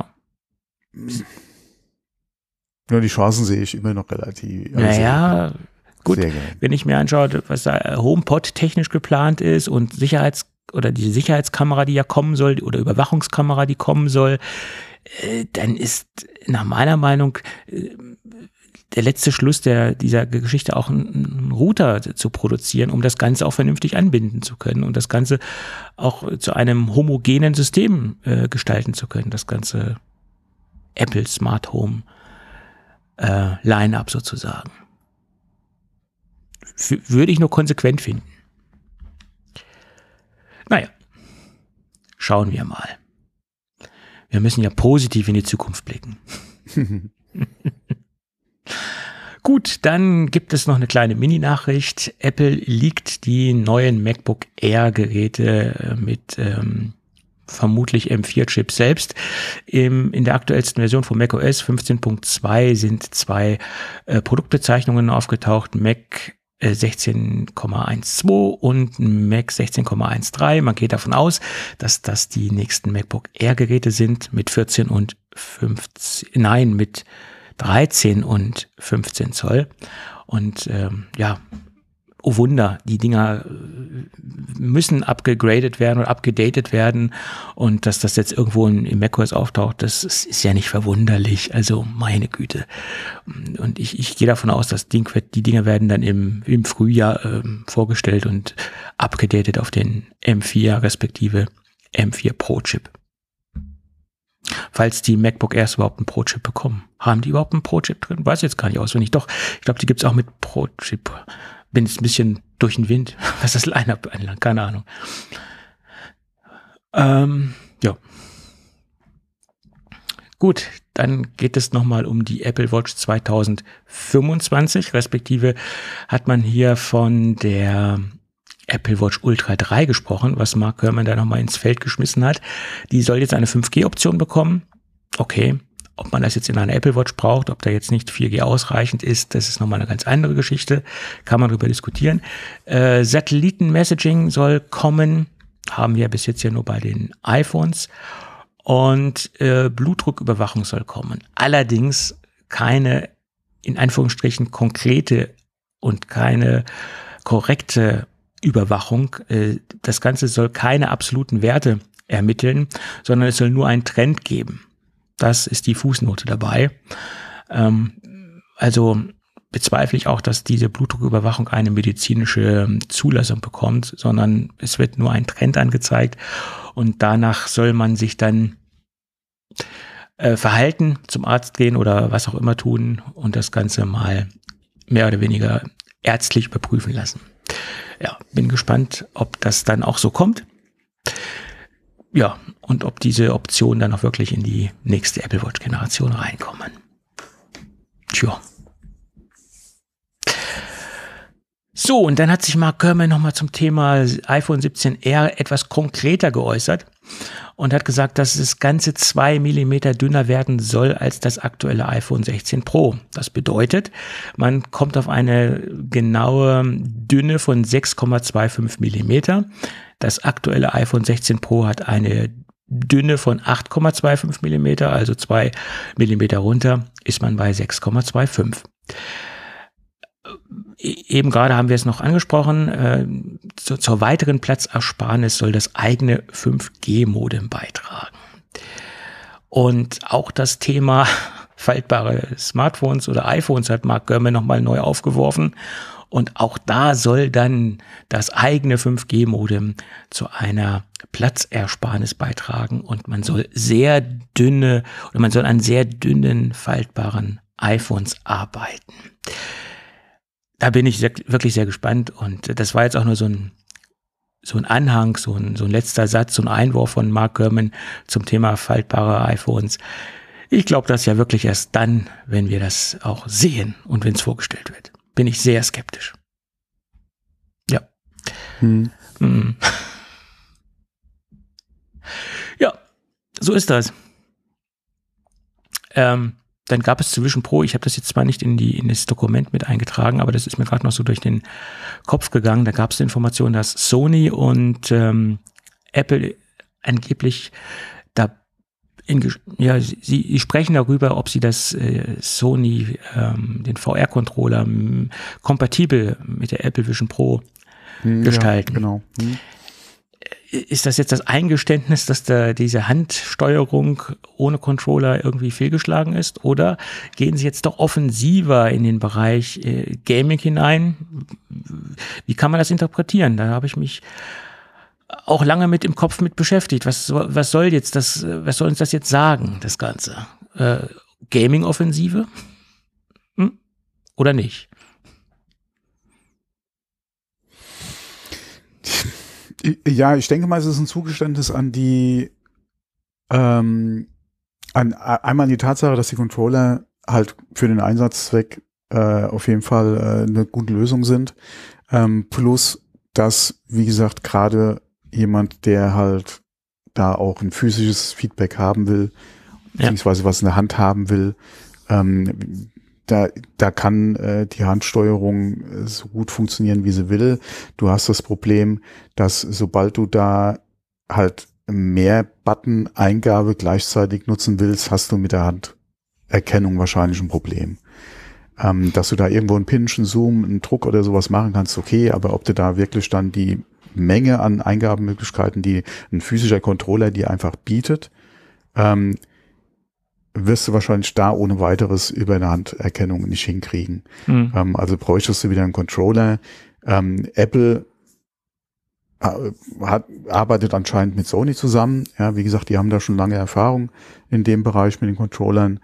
Nur die Chancen sehe ich immer noch relativ. Naja, gut, wenn ich mir anschaue, was da HomePod technisch geplant ist und die Sicherheitskamera, die ja kommen soll, oder Überwachungskamera, die kommen soll, dann ist nach meiner Meinung der letzte Schluss dieser Geschichte auch einen Router zu produzieren, um das Ganze auch vernünftig anbinden zu können und das Ganze auch zu einem homogenen System gestalten zu können, das ganze Apple Smart Home Line-Up sozusagen. Würde ich nur konsequent finden. Naja, schauen wir mal. Wir müssen ja positiv in die Zukunft blicken. Gut, dann gibt es noch eine kleine Mini-Nachricht. Apple leakt die neuen MacBook Air-Geräte mit vermutlich M4-Chip selbst. In der aktuellsten Version von macOS 15.2 sind zwei Produktbezeichnungen aufgetaucht. Mac 16,12 und Mac 16,13. Man geht davon aus, dass das die nächsten MacBook Air Geräte sind mit 14 und 15, nein, mit 13 und 15 Zoll. Und ja, oh Wunder, die Dinger müssen abgegradet werden oder abgedatet werden, und dass das jetzt irgendwo im macOS auftaucht, das ist ja nicht verwunderlich, also meine Güte. Und ich gehe davon aus, dass die Dinger werden dann im Frühjahr vorgestellt und abgedatet auf den M4 respektive M4 Pro Chip. Falls die MacBook Airs überhaupt einen Pro-Chip bekommen. Haben die überhaupt einen Pro-Chip drin? Weiß jetzt gar nicht auswendig. Doch, ich glaube, die gibt's auch mit Pro-Chip. Bin jetzt ein bisschen durch den Wind, was das Line-Up anlangt. Keine Ahnung. Ja. Gut, dann geht es nochmal um die Apple Watch 2025. Respektive hat man hier von der Apple Watch Ultra 3 gesprochen, was Mark Gurman da nochmal ins Feld geschmissen hat. Die soll jetzt eine 5G-Option bekommen. Okay, ob man das jetzt in einer Apple Watch braucht, ob da jetzt nicht 4G ausreichend ist, das ist nochmal eine ganz andere Geschichte. Kann man darüber diskutieren. Satelliten-Messaging soll kommen. Haben wir bis jetzt ja nur bei den iPhones. Und Blutdrucküberwachung soll kommen. Allerdings keine, in Anführungsstrichen, konkrete und keine korrekte Überwachung. Das Ganze soll keine absoluten Werte ermitteln, sondern es soll nur einen Trend geben. Das ist die Fußnote dabei. Also bezweifle ich auch, dass diese Blutdrucküberwachung eine medizinische Zulassung bekommt, sondern es wird nur ein Trend angezeigt und danach soll man sich dann verhalten, zum Arzt gehen oder was auch immer tun und das Ganze mal mehr oder weniger ärztlich überprüfen lassen. Ja, bin gespannt, ob das dann auch so kommt. Ja, und ob diese Optionen dann auch wirklich in die nächste Apple Watch Generation reinkommen. Tja. So, und dann hat sich Mark Gurman nochmal zum Thema iPhone 17R etwas konkreter geäußert und hat gesagt, dass es ganze 2 Millimeter dünner werden soll als das aktuelle iPhone 16 Pro. Das bedeutet, man kommt auf eine genaue Dünne von 6,25 Millimeter. Das aktuelle iPhone 16 Pro hat eine Dünne von 8,25 Millimeter, also 2 Millimeter runter ist man bei 6,25. Eben gerade haben wir es noch angesprochen, zur weiteren Platzersparnis soll das eigene 5G-Modem beitragen. Und auch das Thema faltbare Smartphones oder iPhones hat Mark Gurman nochmal neu aufgeworfen. Und auch da soll dann das eigene 5G-Modem zu einer Platzersparnis beitragen. Und man soll an sehr dünnen, faltbaren iPhones arbeiten. Da bin ich wirklich sehr gespannt, und das war jetzt auch nur so ein Anhang, so ein letzter Satz, so ein Einwurf von Mark Gurman zum Thema faltbare iPhones. Ich glaube das ja wirklich erst dann, wenn wir das auch sehen und wenn es vorgestellt wird. Bin ich sehr skeptisch. Ja. Ja, so ist das. Dann gab es zu Vision Pro, ich habe das jetzt zwar nicht in das Dokument mit eingetragen, aber das ist mir gerade noch so durch den Kopf gegangen, da gab es die Information, dass Sony und Apple angeblich sie sprechen darüber, ob sie das Sony, den VR-Controller kompatibel mit der Apple Vision Pro gestalten. Ja, genau. Ist das jetzt das Eingeständnis, dass da diese Handsteuerung ohne Controller irgendwie fehlgeschlagen ist? Oder gehen Sie jetzt doch offensiver in den Bereich Gaming hinein? Wie kann man das interpretieren? Da habe ich mich auch lange mit im Kopf mit beschäftigt. Was soll uns das jetzt sagen, das Ganze? Gaming-Offensive? Oder nicht? Ja, ich denke mal, es ist ein Zugeständnis an einmal die Tatsache, dass die Controller halt für den Einsatzzweck auf jeden Fall eine gute Lösung sind. Plus, dass, wie gesagt, gerade jemand, der halt da auch ein physisches Feedback haben will, beziehungsweise was in der Hand haben will, da kann die Handsteuerung so gut funktionieren, wie sie will. Du hast das Problem, dass sobald du da halt mehr Button-Eingabe gleichzeitig nutzen willst, hast du mit der Handerkennung wahrscheinlich ein Problem. Dass du da irgendwo einen Pinch, einen Zoom, einen Druck oder sowas machen kannst, okay, aber ob du da wirklich dann die Menge an Eingabemöglichkeiten, die ein physischer Controller dir einfach bietet, wirst du wahrscheinlich da ohne weiteres über eine Handerkennung nicht hinkriegen. Also bräuchtest du wieder einen Controller. Apple arbeitet anscheinend mit Sony zusammen. Ja, wie gesagt, die haben da schon lange Erfahrung in dem Bereich mit den Controllern.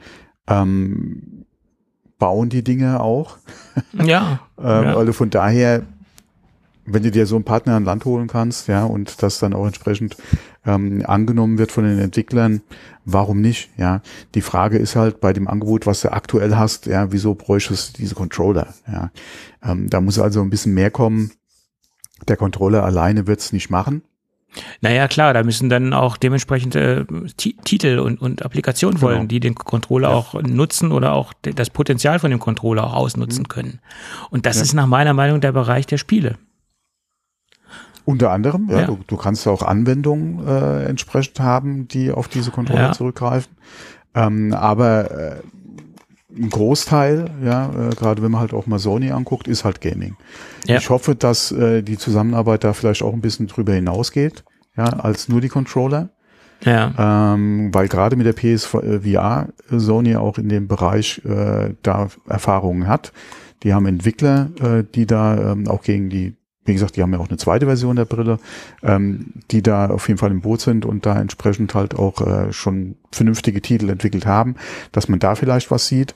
Bauen die Dinge auch. Ja. Also von daher, wenn du dir so einen Partner an Land holen kannst, ja, und das dann auch entsprechend angenommen wird von den Entwicklern, warum nicht? Ja, die Frage ist halt bei dem Angebot, was du aktuell hast, ja, wieso bräuchtest du diese Controller? Ja, da muss also ein bisschen mehr kommen. Der Controller alleine wird es nicht machen. Naja, klar, da müssen dann auch dementsprechend Titel und Applikationen folgen, die den Controller auch nutzen oder auch das Potenzial von dem Controller auch ausnutzen können. Und das ist nach meiner Meinung der Bereich der Spiele. Unter anderem, du kannst auch Anwendungen entsprechend haben, die auf diese Controller zurückgreifen. Aber ein Großteil, gerade wenn man halt auch mal Sony anguckt, ist halt Gaming. Ja. Ich hoffe, dass die Zusammenarbeit da vielleicht auch ein bisschen drüber hinausgeht, als nur die Controller. Ja. Weil gerade mit der PSVR Sony auch in dem Bereich da Erfahrungen hat. Die haben Entwickler, die da auch gegen die, wie gesagt, die haben ja auch eine zweite Version der Brille, die da auf jeden Fall im Boot sind und da entsprechend halt auch schon vernünftige Titel entwickelt haben, dass man da vielleicht was sieht.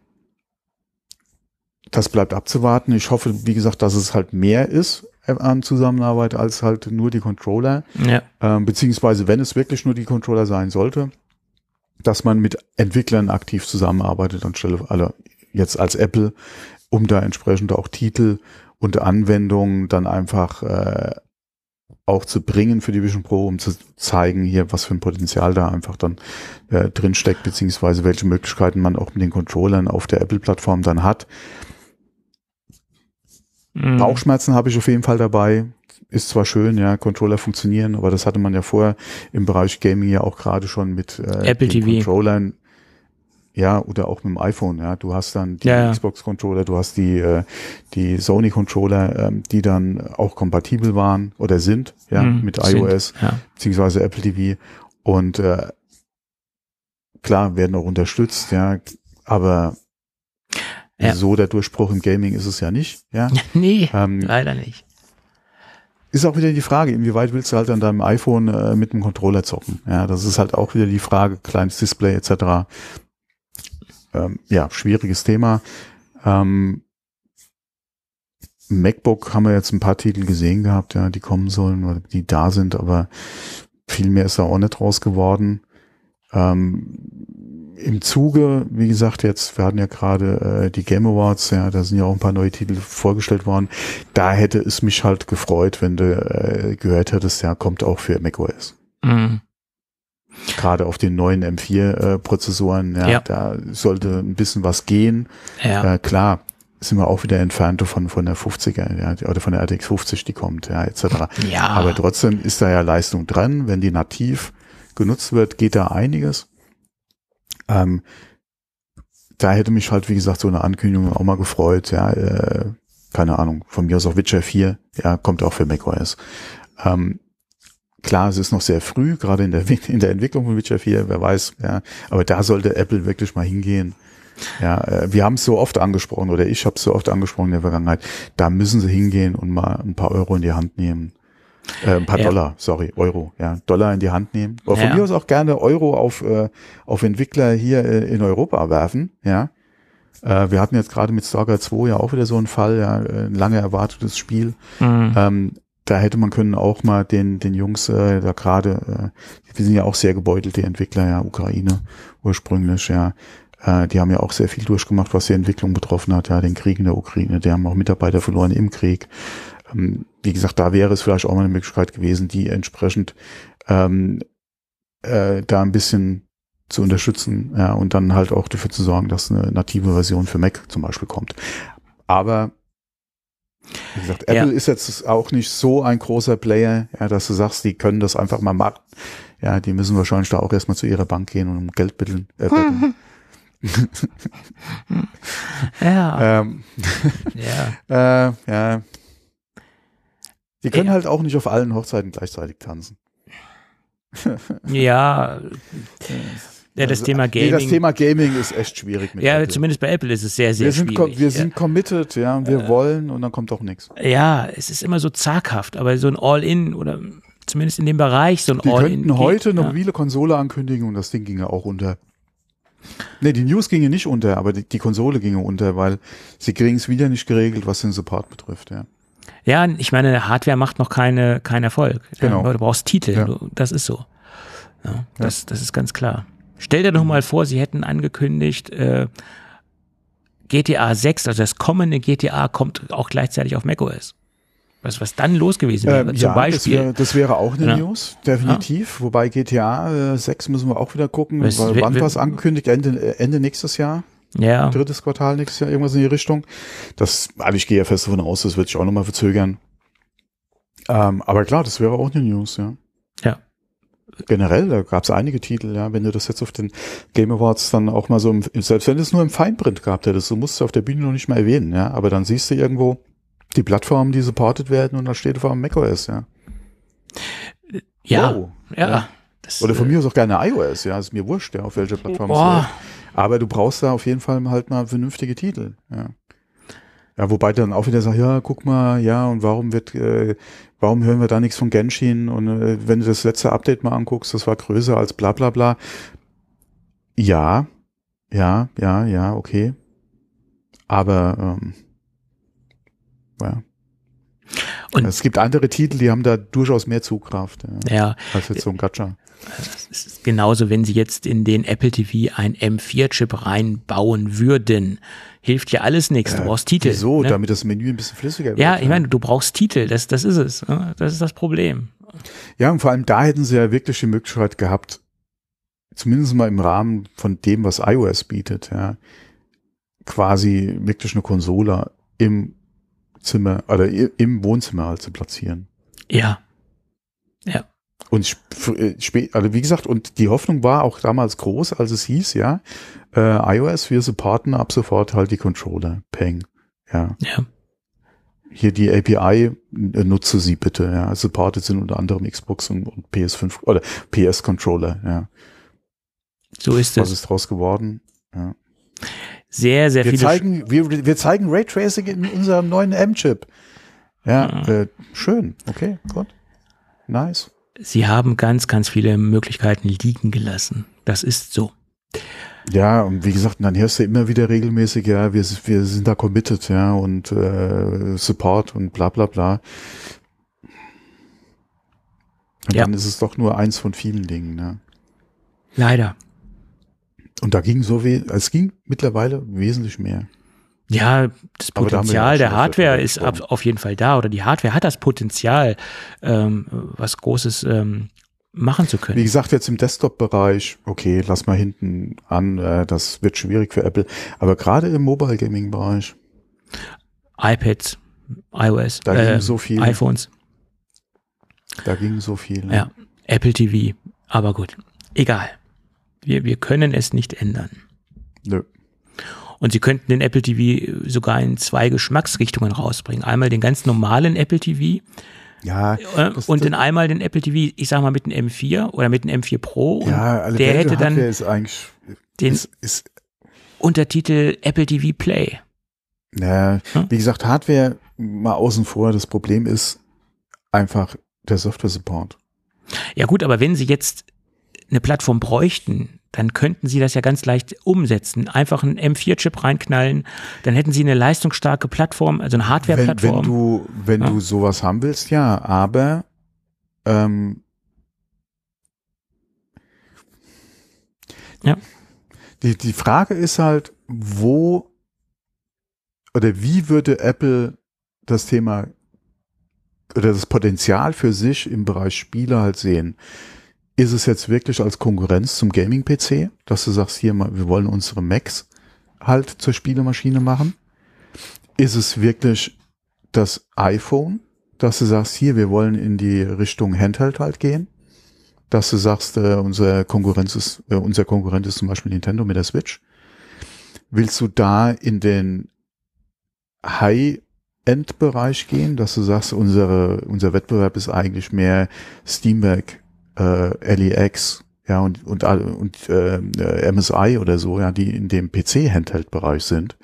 Das bleibt abzuwarten. Ich hoffe, wie gesagt, dass es halt mehr ist an Zusammenarbeit als halt nur die Controller. Ja. Beziehungsweise, wenn es wirklich nur die Controller sein sollte, dass man mit Entwicklern aktiv zusammenarbeitet anstelle jetzt als Apple, um da entsprechend auch Titel und Anwendungen dann einfach auch zu bringen für die Vision Pro, um zu zeigen hier, was für ein Potenzial da einfach dann drin steckt, beziehungsweise welche Möglichkeiten man auch mit den Controllern auf der Apple-Plattform dann hat. Bauchschmerzen habe ich auf jeden Fall dabei. Ist zwar schön, Controller funktionieren, aber das hatte man ja vorher im Bereich Gaming ja auch gerade schon mit Apple TV. Controllern. Ja, oder auch mit dem iPhone, Du hast dann die Xbox-Controller, du hast die Sony-Controller, die dann auch kompatibel waren oder sind, mit iOS, beziehungsweise Apple TV. Und klar, werden auch unterstützt, aber so der Durchbruch im Gaming ist es ja nicht, Nee, leider nicht. Ist auch wieder die Frage, inwieweit willst du halt an deinem iPhone mit einem Controller zocken? Ja, das ist halt auch wieder die Frage, kleines Display etc., schwieriges Thema. MacBook haben wir jetzt ein paar Titel gesehen gehabt, die kommen sollen oder die da sind, aber viel mehr ist da auch nicht raus geworden. Im Zuge, wie gesagt, wir hatten ja gerade die Game Awards, da sind ja auch ein paar neue Titel vorgestellt worden. Da hätte es mich halt gefreut, wenn du gehört hättest, kommt auch für macOS. Gerade auf den neuen M4-Prozessoren, da sollte ein bisschen was gehen. Ja. Klar, sind wir auch wieder entfernt von der 50er, oder von der RTX 50, die kommt, etc. Ja. Aber trotzdem ist da ja Leistung dran. Wenn die nativ genutzt wird, geht da einiges. Da hätte mich halt, wie gesagt, so eine Ankündigung auch mal gefreut, keine Ahnung, von mir aus auch Witcher 4, kommt auch für macOS. Klar, es ist noch sehr früh, gerade in der Entwicklung von Witcher 4, wer weiß, aber da sollte Apple wirklich mal hingehen. Ja, wir haben es so oft angesprochen, oder ich habe es so oft angesprochen in der Vergangenheit, da müssen sie hingehen und mal ein paar Euro in die Hand nehmen. Ein paar Euro, Dollar in die Hand nehmen. Aber von mir aus auch gerne Euro auf Entwickler hier in Europa werfen, Wir hatten jetzt gerade mit Stalker 2 ja auch wieder so einen Fall, ein lange erwartetes Spiel. Mhm. Da hätte man können auch mal den Jungs da gerade, wir sind ja auch sehr gebeutelt, die Entwickler, Ukraine ursprünglich, die haben ja auch sehr viel durchgemacht, was die Entwicklung betroffen hat, den Krieg in der Ukraine, die haben auch Mitarbeiter verloren im Krieg. Wie gesagt, da wäre es vielleicht auch mal eine Möglichkeit gewesen, die entsprechend da ein bisschen zu unterstützen, und dann halt auch dafür zu sorgen, dass eine native Version für Mac zum Beispiel kommt. Aber wie gesagt, Apple ist jetzt auch nicht so ein großer Player, dass du sagst, die können das einfach mal machen. Ja, die müssen wahrscheinlich da auch erstmal zu ihrer Bank gehen und um Geld betteln. Die können halt auch nicht auf allen Hochzeiten gleichzeitig tanzen. Das Thema Gaming. Das Thema Gaming ist echt schwierig mit Apple. Zumindest bei Apple ist es sehr, sehr schwierig. Wir sind committed, und wir wollen, und dann kommt doch nichts. Ja, es ist immer so zaghaft, aber so ein All-In oder zumindest in dem Bereich so ein All-In. Die könnten heute eine mobile Konsole ankündigen und das Ding ginge auch unter. Nee, die News ginge nicht unter, aber die Konsole ginge unter, weil sie kriegen es wieder nicht geregelt, was den Support betrifft, Ja, ich meine, Hardware macht noch keinen Erfolg. Genau. Du brauchst Titel, das ist so. Das ist ganz klar. Stell dir doch mal vor, sie hätten angekündigt, GTA 6, also das kommende GTA kommt auch gleichzeitig auf macOS. Was dann los gewesen wäre, zum Beispiel. Das wäre auch eine News, definitiv. Wobei GTA 6 müssen wir auch wieder gucken. Wann war es angekündigt? Ende nächstes Jahr? Ja. Drittes Quartal nächstes Jahr, irgendwas in die Richtung. Ich gehe ja fest davon aus, das wird sich auch nochmal verzögern. Aber klar, das wäre auch eine News, Ja. Generell, da gab es einige Titel, wenn du das jetzt auf den Game Awards dann auch mal so, selbst wenn du es nur im Feinprint gehabt hättest, du musst es auf der Bühne noch nicht mal erwähnen, aber dann siehst du irgendwo die Plattformen, die supported werden, und da steht vor allem macOS, Wow. Oder von mir aus auch gerne iOS, ist mir wurscht, auf welcher Plattform es läuft. Aber du brauchst da auf jeden Fall halt mal vernünftige Titel, wobei dann auch wieder sagt, guck mal, und warum hören wir da nichts von Genshin, und wenn du das letzte Update mal anguckst, das war größer als bla bla bla. Ja, okay. Aber und es gibt andere Titel, die haben da durchaus mehr Zugkraft, als jetzt so ein Gacha. Es ist genauso, wenn sie jetzt in den Apple TV ein M4-Chip reinbauen würden. Hilft ja alles nichts, du brauchst Titel. Wieso? Damit das Menü ein bisschen flüssiger wird. Ja, ich meine, du brauchst Titel, das ist es. Das ist das Problem. Ja, und vor allem da hätten sie ja wirklich die Möglichkeit gehabt, zumindest mal im Rahmen von dem, was iOS bietet, quasi wirklich eine Konsole im Zimmer oder im Wohnzimmer halt zu platzieren. Ja. Und also wie gesagt, und die Hoffnung war auch damals groß, als es hieß, iOS, wir supporten ab sofort halt die Controller. Peng. Ja. Hier die API, nutze sie bitte, supported sind unter anderem Xbox und PS5 oder PS-Controller, So ist es. Was ist draus geworden? Ja. Sehr, sehr viele. Wir zeigen Raytracing in unserem neuen M-Chip. Schön. Okay, gut. Nice. Sie haben ganz, ganz viele Möglichkeiten liegen gelassen. Das ist so. Ja, und wie gesagt, dann hörst du immer wieder regelmäßig, wir sind da committed, und Support und bla bla bla. Und dann ist es doch nur eins von vielen Dingen, Leider. Und da ging es ging mittlerweile wesentlich mehr. Ja, das Potenzial der Hardware ist auf jeden Fall da, oder die Hardware hat das Potenzial, was Großes machen zu können. Wie gesagt, jetzt im Desktop-Bereich, okay, lass mal hinten an, das wird schwierig für Apple, aber gerade im Mobile-Gaming-Bereich. iPads, iOS, da ging so viel. iPhones. Da ging so viel. Ne? Ja, Apple TV, aber gut, egal. Wir können es nicht ändern. Nö. Und sie könnten den Apple TV sogar in 2 Geschmacksrichtungen rausbringen. Einmal den ganz normalen Apple TV, ja, und dann einmal den Apple TV, ich sag mal mit dem M4 oder mit dem M4 Pro. Und ja, der hätte dann ist eigentlich, den Untertitel Apple TV Play. Ja, wie gesagt, Hardware mal außen vor. Das Problem ist einfach der Software-Support. Ja gut, aber wenn Sie jetzt eine Plattform bräuchten, dann könnten Sie das ja ganz leicht umsetzen. Einfach einen M4-Chip reinknallen, dann hätten Sie eine leistungsstarke Plattform, also eine Hardware-Plattform. Wenn du sowas haben willst, ja, aber die Frage ist halt, wo oder wie würde Apple das Thema oder das Potenzial für sich im Bereich Spiele halt sehen? Ist es jetzt wirklich als Konkurrenz zum Gaming-PC, dass du sagst, hier, wir wollen unsere Macs halt zur Spielemaschine machen? Ist es wirklich das iPhone, dass du sagst, hier, wir wollen in die Richtung Handheld halt gehen? Dass du sagst, unser Konkurrent ist zum Beispiel Nintendo mit der Switch. Willst du da in den High-End-Bereich gehen, dass du sagst, unser Wettbewerb ist eigentlich mehr Steamback, LEX, ja, und MSI oder so, ja, die in dem PC-Handheld-Bereich sind.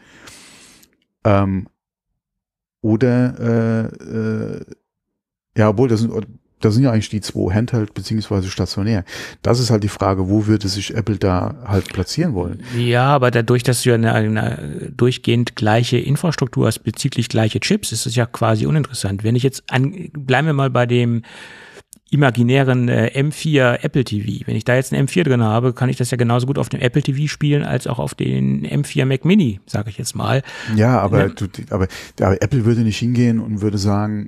Obwohl das sind ja eigentlich die 2 Handheld beziehungsweise stationär. Das ist halt die Frage, wo würde sich Apple da halt platzieren wollen? Ja, aber dadurch, dass du eine durchgehend gleiche Infrastruktur hast, bezüglich gleiche Chips, ist es ja quasi uninteressant. Wenn ich jetzt bleiben wir mal bei dem imaginären M4 Apple TV. Wenn ich da jetzt einen M4 drin habe, kann ich das ja genauso gut auf dem Apple TV spielen, als auch auf den M4 Mac Mini, sage ich jetzt mal. Ja, aber Apple würde nicht hingehen und würde sagen,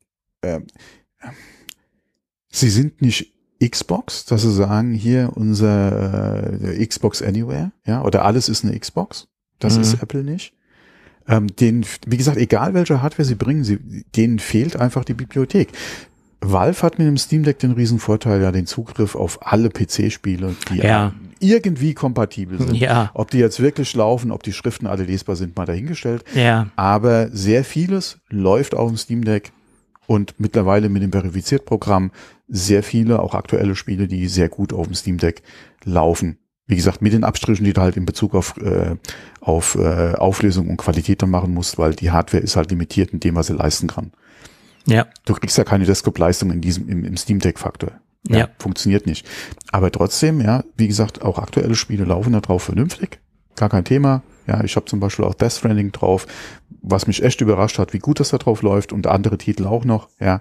sie sind nicht Xbox, dass sie sagen, hier unser Xbox Anywhere, ja, oder alles ist eine Xbox. Das ist Apple nicht. Wie gesagt, egal welche Hardware sie bringen, denen fehlt einfach die Bibliothek. Valve hat mit dem Steam Deck den riesen Vorteil, ja, den Zugriff auf alle PC-Spiele, die irgendwie kompatibel sind. Ja. Ob die jetzt wirklich laufen, ob die Schriften alle lesbar sind, mal dahingestellt. Ja. Aber sehr vieles läuft auf dem Steam Deck und mittlerweile mit dem Verifiziert-Programm sehr viele, auch aktuelle Spiele, die sehr gut auf dem Steam Deck laufen. Wie gesagt, mit den Abstrichen, die du halt in Bezug auf Auflösung und Qualität dann machen musst, weil die Hardware ist halt limitiert in dem, was sie leisten kann. Ja. Du kriegst ja keine Desktop-Leistung im Steam Deck-Faktor. Ja. Funktioniert nicht. Aber trotzdem, ja, wie gesagt, auch aktuelle Spiele laufen da drauf vernünftig. Gar kein Thema. Ja, ich habe zum Beispiel auch Death Stranding drauf, was mich echt überrascht hat, wie gut das da drauf läuft und andere Titel auch noch. Ja,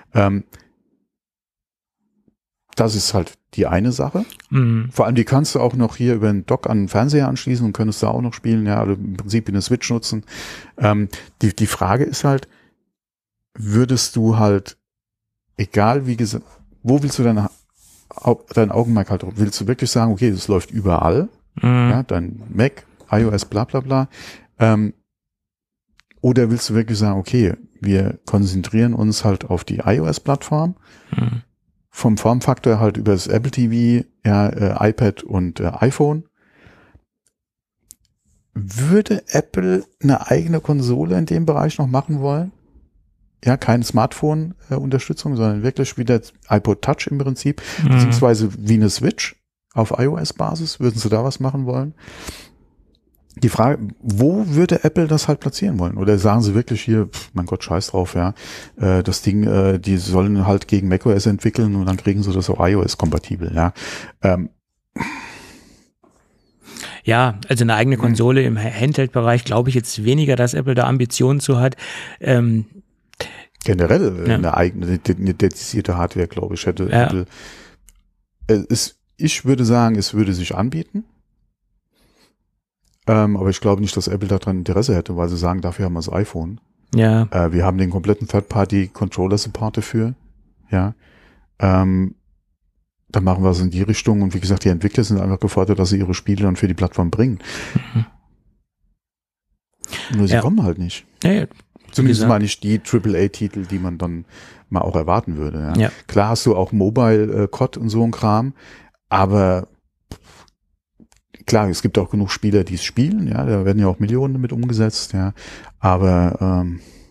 das ist halt die eine Sache. Mhm. Vor allem, die kannst du auch noch hier über einen Dock an den Fernseher anschließen und könntest da auch noch spielen. Ja, also im Prinzip in der Switch nutzen. Die Frage ist halt, würdest du halt, egal wie gesagt, wo willst du dein Augenmerk halt drauf? Willst du wirklich sagen, okay, das läuft überall, ja, dein Mac, iOS, bla bla bla, oder willst du wirklich sagen, okay, wir konzentrieren uns halt auf die iOS-Plattform, vom Formfaktor halt über das Apple TV, ja, iPad und iPhone. Würde Apple eine eigene Konsole in dem Bereich noch machen wollen? Ja, keine Smartphone-Unterstützung, sondern wirklich wieder iPod Touch im Prinzip, beziehungsweise wie eine Switch auf iOS-Basis. Würden sie da was machen wollen? Die Frage, wo würde Apple das halt platzieren wollen? Oder sagen sie wirklich hier, mein Gott, scheiß drauf, ja, das Ding, die sollen halt gegen macOS entwickeln und dann kriegen sie das auch iOS-kompatibel, ja. Ja, also eine eigene Konsole im Handheld-Bereich glaube ich jetzt weniger, dass Apple da Ambitionen zu hat. Generell eine eigene, eine dedizierte Hardware, glaube ich, hätte Apple. Ich würde sagen, es würde sich anbieten. Aber ich glaube nicht, dass Apple daran Interesse hätte, weil sie sagen, dafür haben wir das iPhone. Ja. Wir haben den kompletten Third-Party-Controller-Support dafür. Ja. dann machen wir es in die Richtung. Und wie gesagt, die Entwickler sind einfach gefordert, dass sie ihre Spiele dann für die Plattform bringen. Nur sie kommen halt nicht. Ja, zumindest mal nicht die AAA-Titel, die man dann mal auch erwarten würde. Ja. Ja. Klar hast du auch Mobile-COD und so ein Kram, aber klar, es gibt auch genug Spieler, die es spielen, ja, da werden ja auch Millionen damit umgesetzt, ja, aber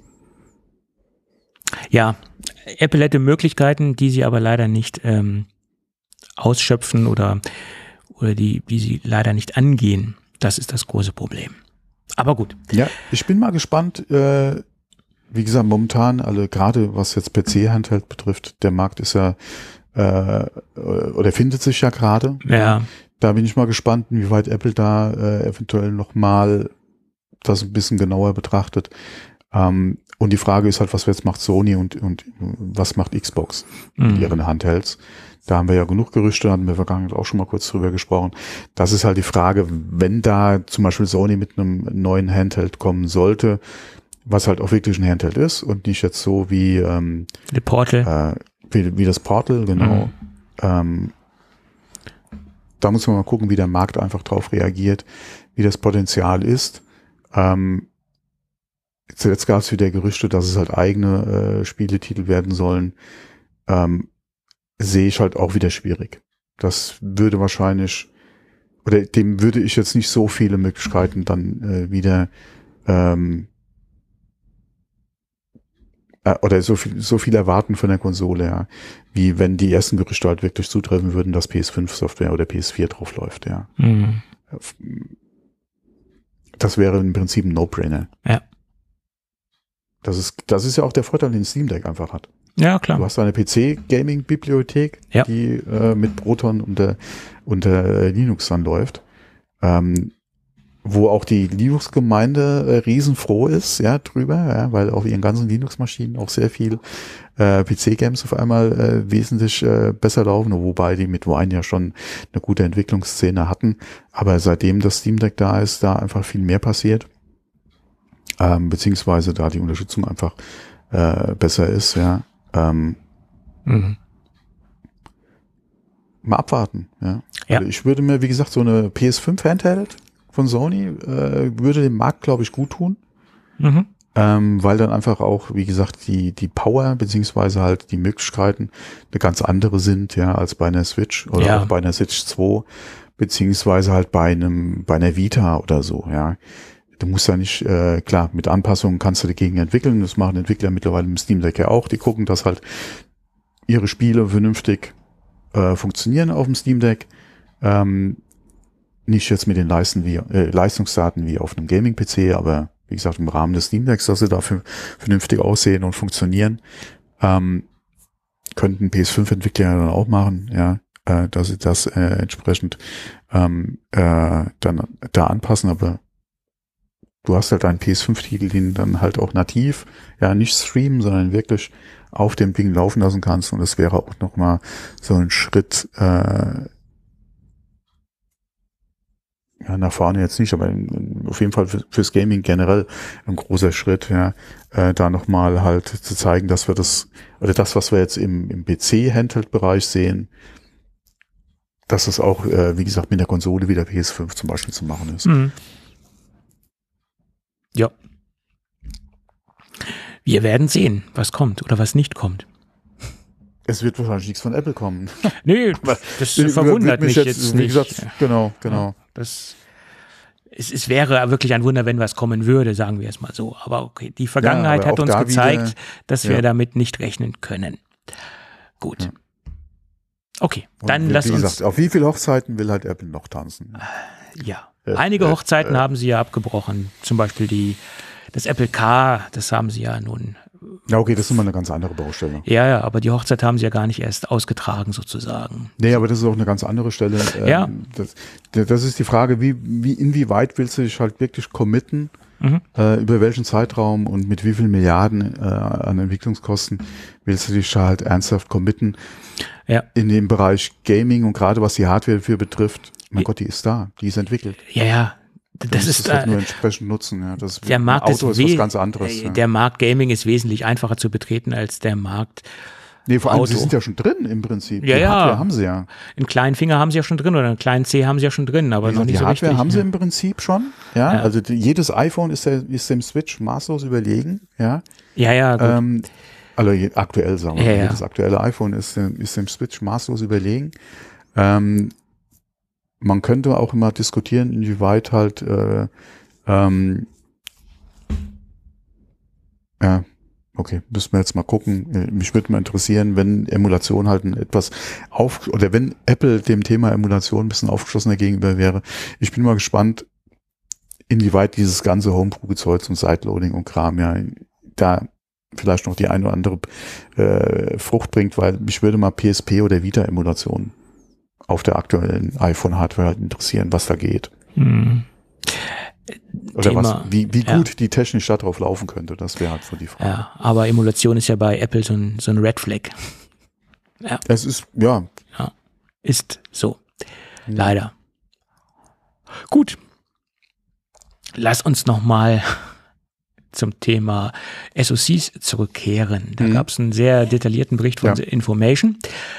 ja, Apple hätte Möglichkeiten, die sie aber leider nicht ausschöpfen oder die sie leider nicht angehen. Das ist das große Problem. Aber gut. Ja, ich bin mal gespannt, wie gesagt, momentan, gerade was jetzt PC-Handheld betrifft, der Markt ist ja oder findet sich ja gerade. Ja. Da bin ich mal gespannt, inwieweit Apple da eventuell nochmal das ein bisschen genauer betrachtet. Und die Frage ist halt, was jetzt macht Sony und was macht Xbox mit ihren Handhelds? Da haben wir ja genug Gerüchte, hatten wir vergangen auch schon mal kurz drüber gesprochen. Das ist halt die Frage, wenn da zum Beispiel Sony mit einem neuen Handheld kommen sollte, was halt auch wirklich ein Handheld ist und nicht jetzt so wie die Portal. Wie das Portal, genau. Da muss man mal gucken, wie der Markt einfach drauf reagiert, wie das Potenzial ist. Zuletzt gab es wieder Gerüchte, dass es halt eigene Spieletitel werden sollen. Sehe ich halt auch wieder schwierig. Das würde wahrscheinlich, oder dem würde ich jetzt nicht so viele Möglichkeiten dann wieder oder so viel erwarten von der Konsole, ja, wie wenn die ersten Gerüchte halt wirklich zutreffen würden, dass PS5-Software oder PS4 drauf läuft, ja. Das wäre im Prinzip ein No-Brainer. Ja. Das ist ja auch der Vorteil, den Steam Deck einfach hat. Ja, klar. Du hast eine PC-Gaming-Bibliothek, die mit Proton unter Linux dann läuft, wo auch die Linux-Gemeinde riesenfroh ist, ja, drüber, ja, weil auf ihren ganzen Linux-Maschinen auch sehr viel PC-Games auf einmal wesentlich besser laufen, wobei die mit Wine ja schon eine gute Entwicklungsszene hatten, aber seitdem das Steam Deck da ist, da einfach viel mehr passiert, beziehungsweise da die Unterstützung einfach besser ist, ja. Mal abwarten, ja. Ja. Also ich würde mir, wie gesagt, so eine PS5 Handheld von Sony würde dem Markt, glaube ich, gut tun. Weil dann einfach auch, wie gesagt, die Power beziehungsweise halt die Möglichkeiten eine ganz andere sind, ja, als bei einer Switch oder auch bei einer Switch 2, beziehungsweise halt bei einer Vita oder so, ja. Du musst ja nicht, klar, mit Anpassungen kannst du dagegen entwickeln. Das machen Entwickler mittlerweile im Steam Deck ja auch. Die gucken, dass halt ihre Spiele vernünftig funktionieren auf dem Steam Deck. Nicht jetzt mit den Leistungsdaten wie auf einem Gaming-PC, aber wie gesagt, im Rahmen des Steam Decks, dass sie dafür vernünftig aussehen und funktionieren. Könnten PS5-Entwickler dann auch machen, ja, dass sie das entsprechend dann da anpassen, aber du hast halt einen PS5-Titel, den dann halt auch nativ, ja, nicht streamen, sondern wirklich auf dem Ding laufen lassen kannst. Und das wäre auch nochmal so ein Schritt, ja, nach vorne jetzt nicht, aber auf jeden Fall fürs Gaming generell ein großer Schritt, ja, da nochmal halt zu zeigen, dass wir das, oder das, was wir jetzt im PC-Handheld-Bereich sehen, dass es auch, wie gesagt, mit der Konsole wie der PS5 zum Beispiel zu machen ist. Ja. Wir werden sehen, was kommt oder was nicht kommt. Es wird wahrscheinlich nichts von Apple kommen. Nee, das verwundert mich jetzt nicht. Wie gesagt, genau. Ja, es wäre wirklich ein Wunder, wenn was kommen würde, sagen wir es mal so. Aber okay, die Vergangenheit hat uns gezeigt, dass wir damit nicht rechnen können. Gut. Ja. Okay, dann lass uns... Wie gesagt, auf wie viele Hochzeiten will halt Apple noch tanzen? Ja. Einige Hochzeiten haben sie ja abgebrochen. Zum Beispiel das Apple Car, das haben sie ja nun. Ja, okay, das ist immer eine ganz andere Baustelle. Ja, aber die Hochzeit haben sie ja gar nicht erst ausgetragen, sozusagen. Nee, aber das ist auch eine ganz andere Stelle. Ja. Das ist die Frage, inwieweit willst du dich halt wirklich committen, über welchen Zeitraum und mit wie vielen Milliarden an Entwicklungskosten willst du dich halt ernsthaft committen in dem Bereich Gaming und gerade was die Hardware dafür betrifft. Mein Gott, die ist da, die ist entwickelt. Ja. Das ist halt nur entsprechend nutzen. Ja. Der Markt Auto ist was ganz anderes. Der Markt Gaming ist wesentlich einfacher zu betreten als der Markt Nee, vor allem, Auto. sie sind ja schon drin im Prinzip. Ja, die ja. Hardware haben sie ja. Einen kleinen Finger haben sie ja schon drin oder einen kleinen C haben sie ja schon drin, aber noch Die nicht so Hardware richtig. haben sie Ja. im Prinzip schon. Ja, Ja. also jedes iPhone ist dem Switch maßlos überlegen. Ja, Ja, gut. also aktuell sagen wir, Ja, ja. jedes aktuelle iPhone ist dem Switch maßlos überlegen. Man könnte auch immer diskutieren, inwieweit halt ja, okay, müssen wir jetzt mal gucken. Mich würde mal interessieren, wenn Emulation halt oder wenn Apple dem Thema Emulation ein bisschen aufgeschlossener gegenüber wäre. Ich bin mal gespannt, inwieweit dieses ganze Homebrew-Gezeugs und Sideloading und Kram ja da vielleicht noch die eine oder andere Frucht bringt, weil mich würde mal PSP oder Vita-Emulation auf der aktuellen iPhone-Hardware halt interessieren, was da geht. Oder Thema, wie gut die technisch da drauf laufen könnte, das wäre halt so die Frage. Ja, aber Emulation ist ja bei Apple so ein Red Flag. Ja. Es ist, ja. Ist so. Leider. Gut. Lass uns nochmal zum Thema SoCs zurückkehren. Da gab es einen sehr detaillierten Bericht von The Information,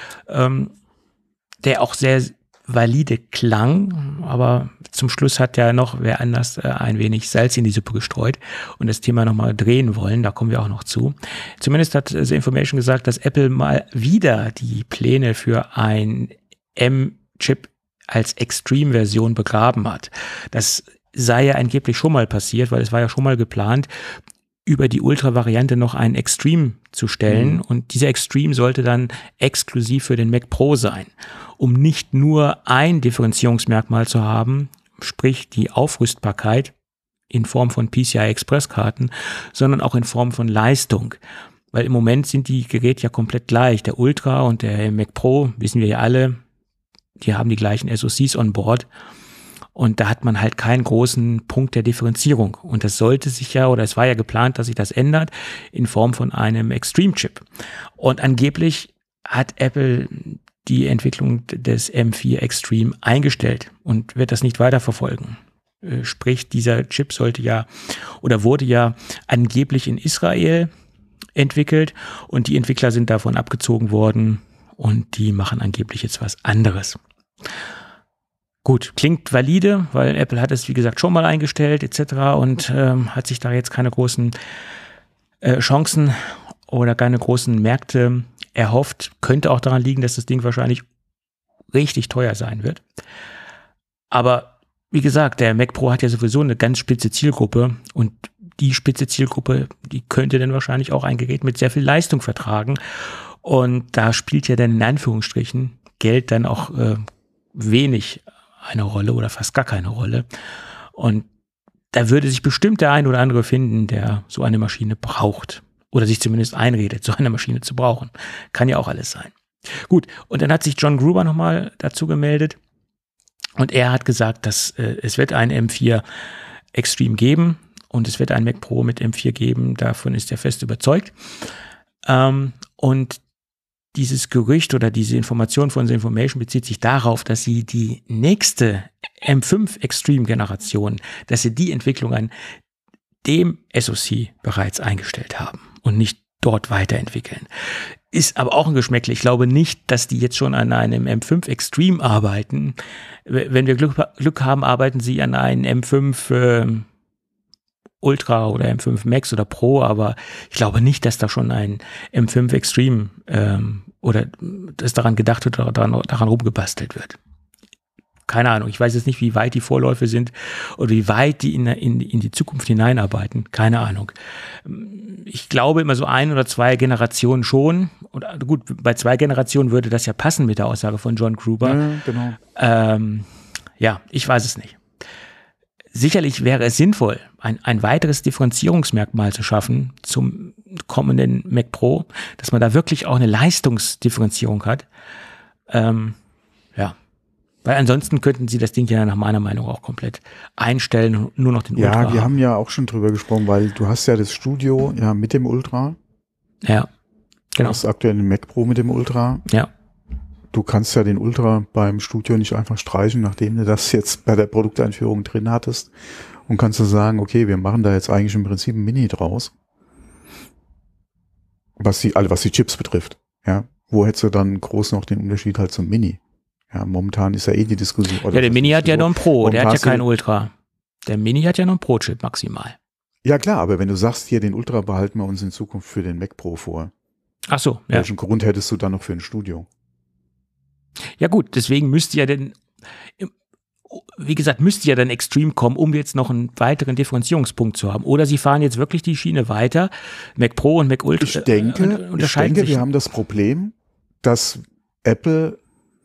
der auch sehr valide klang, aber zum Schluss hat ja noch wer anders ein wenig Salz in die Suppe gestreut und das Thema nochmal drehen wollen, da kommen wir auch noch zu. Zumindest hat The Information gesagt, dass Apple mal wieder die Pläne für ein M-Chip als Extreme-Version begraben hat. Das sei ja angeblich schon mal passiert, weil es war ja schon mal geplant, über die Ultra-Variante noch einen Extreme zu stellen und dieser Extreme sollte dann exklusiv für den Mac Pro sein, um nicht nur ein Differenzierungsmerkmal zu haben, sprich die Aufrüstbarkeit in Form von PCI-Express-Karten, sondern auch in Form von Leistung. Weil im Moment sind die Geräte ja komplett gleich. Der Ultra und der Mac Pro, wissen wir ja alle, die haben die gleichen SoCs on board. Und da hat man halt keinen großen Punkt der Differenzierung. Und das sollte sich ja, oder es war ja geplant, dass sich das ändert, in Form von einem Extreme-Chip. Und angeblich hat Apple die Entwicklung des M4 Extreme eingestellt und wird das nicht weiterverfolgen. Sprich, dieser Chip sollte ja, oder wurde ja angeblich in Israel entwickelt und die Entwickler sind davon abgezogen worden und die machen angeblich jetzt was anderes. Gut, klingt valide, weil Apple hat es, wie gesagt, schon mal eingestellt etc. und hat sich da jetzt keine großen Chancen oder keine großen Märkte erhofft. Könnte auch daran liegen, dass das Ding wahrscheinlich richtig teuer sein wird. Aber wie gesagt, der Mac Pro hat ja sowieso eine ganz spitze Zielgruppe und die spitze Zielgruppe, die könnte dann wahrscheinlich auch ein Gerät mit sehr viel Leistung vertragen. Und da spielt ja dann in Anführungsstrichen Geld dann auch wenig eine Rolle oder fast gar keine Rolle. Und da würde sich bestimmt der ein oder andere finden, der so eine Maschine braucht. Oder sich zumindest einredet, so eine Maschine zu brauchen. Kann ja auch alles sein. Gut, und dann hat sich John Gruber nochmal dazu gemeldet. Und er hat gesagt, dass es wird ein M4 Extreme geben. Und es wird ein Mac Pro mit M4 geben. Davon ist er fest überzeugt. Und dieses Gerücht oder diese Information von The Information bezieht sich darauf, dass sie die nächste M5 Extreme Generation, dass sie die Entwicklung an dem SoC bereits eingestellt haben und nicht dort weiterentwickeln. Ist aber auch ein Geschmäckle. Ich glaube nicht, dass die jetzt schon an einem M5 Extreme arbeiten. Wenn wir Glück haben, arbeiten sie an einem M5 Ultra oder M5 Max oder Pro, aber ich glaube nicht, dass da schon ein M5 Extreme oder dass daran gedacht wird oder daran rumgebastelt wird. Keine Ahnung, ich weiß jetzt nicht, wie weit die Vorläufe sind oder wie weit die in die Zukunft hineinarbeiten. Keine Ahnung. Ich glaube immer so 1 oder 2 Generationen schon. Und gut, bei 2 Generationen würde das ja passen mit der Aussage von John Gruber. Ja, genau. Ja, ich weiß es nicht. Sicherlich wäre es sinnvoll, ein weiteres Differenzierungsmerkmal zu schaffen zum kommenden Mac Pro, dass man da wirklich auch eine Leistungsdifferenzierung hat. Ja, weil ansonsten könnten sie das Ding ja nach meiner Meinung auch komplett einstellen und nur noch den Ultra Ja, wir haben ja auch schon drüber gesprochen, weil du hast ja das Studio ja mit dem Ultra. Ja, genau. Du hast aktuell den Mac Pro mit dem Ultra. Ja. Du kannst ja den Ultra beim Studio nicht einfach streichen, nachdem du das jetzt bei der Produkteinführung drin hattest. Und kannst du sagen, okay, wir machen da jetzt eigentlich im Prinzip ein Mini draus. Was die Chips betrifft. Ja, wo hättest du dann groß noch den Unterschied halt zum Mini? Ja, momentan ist ja eh die Diskussion. Ja, der Mini hat ja noch ein Pro, der hat ja keinen du, Ultra. Der Mini hat ja noch einen Pro-Chip maximal. Ja klar, aber wenn du sagst, hier den Ultra behalten wir uns in Zukunft für den Mac Pro vor. Ach so, ja. Welchen Grund hättest du dann noch für ein Studio? Ja gut, deswegen müsste ja dann, wie gesagt, müsste ja dann Extreme kommen, um jetzt noch einen weiteren Differenzierungspunkt zu haben. Oder sie fahren jetzt wirklich die Schiene weiter, Mac Pro und Mac Ultra. Ich denke, wir haben das Problem, dass Apple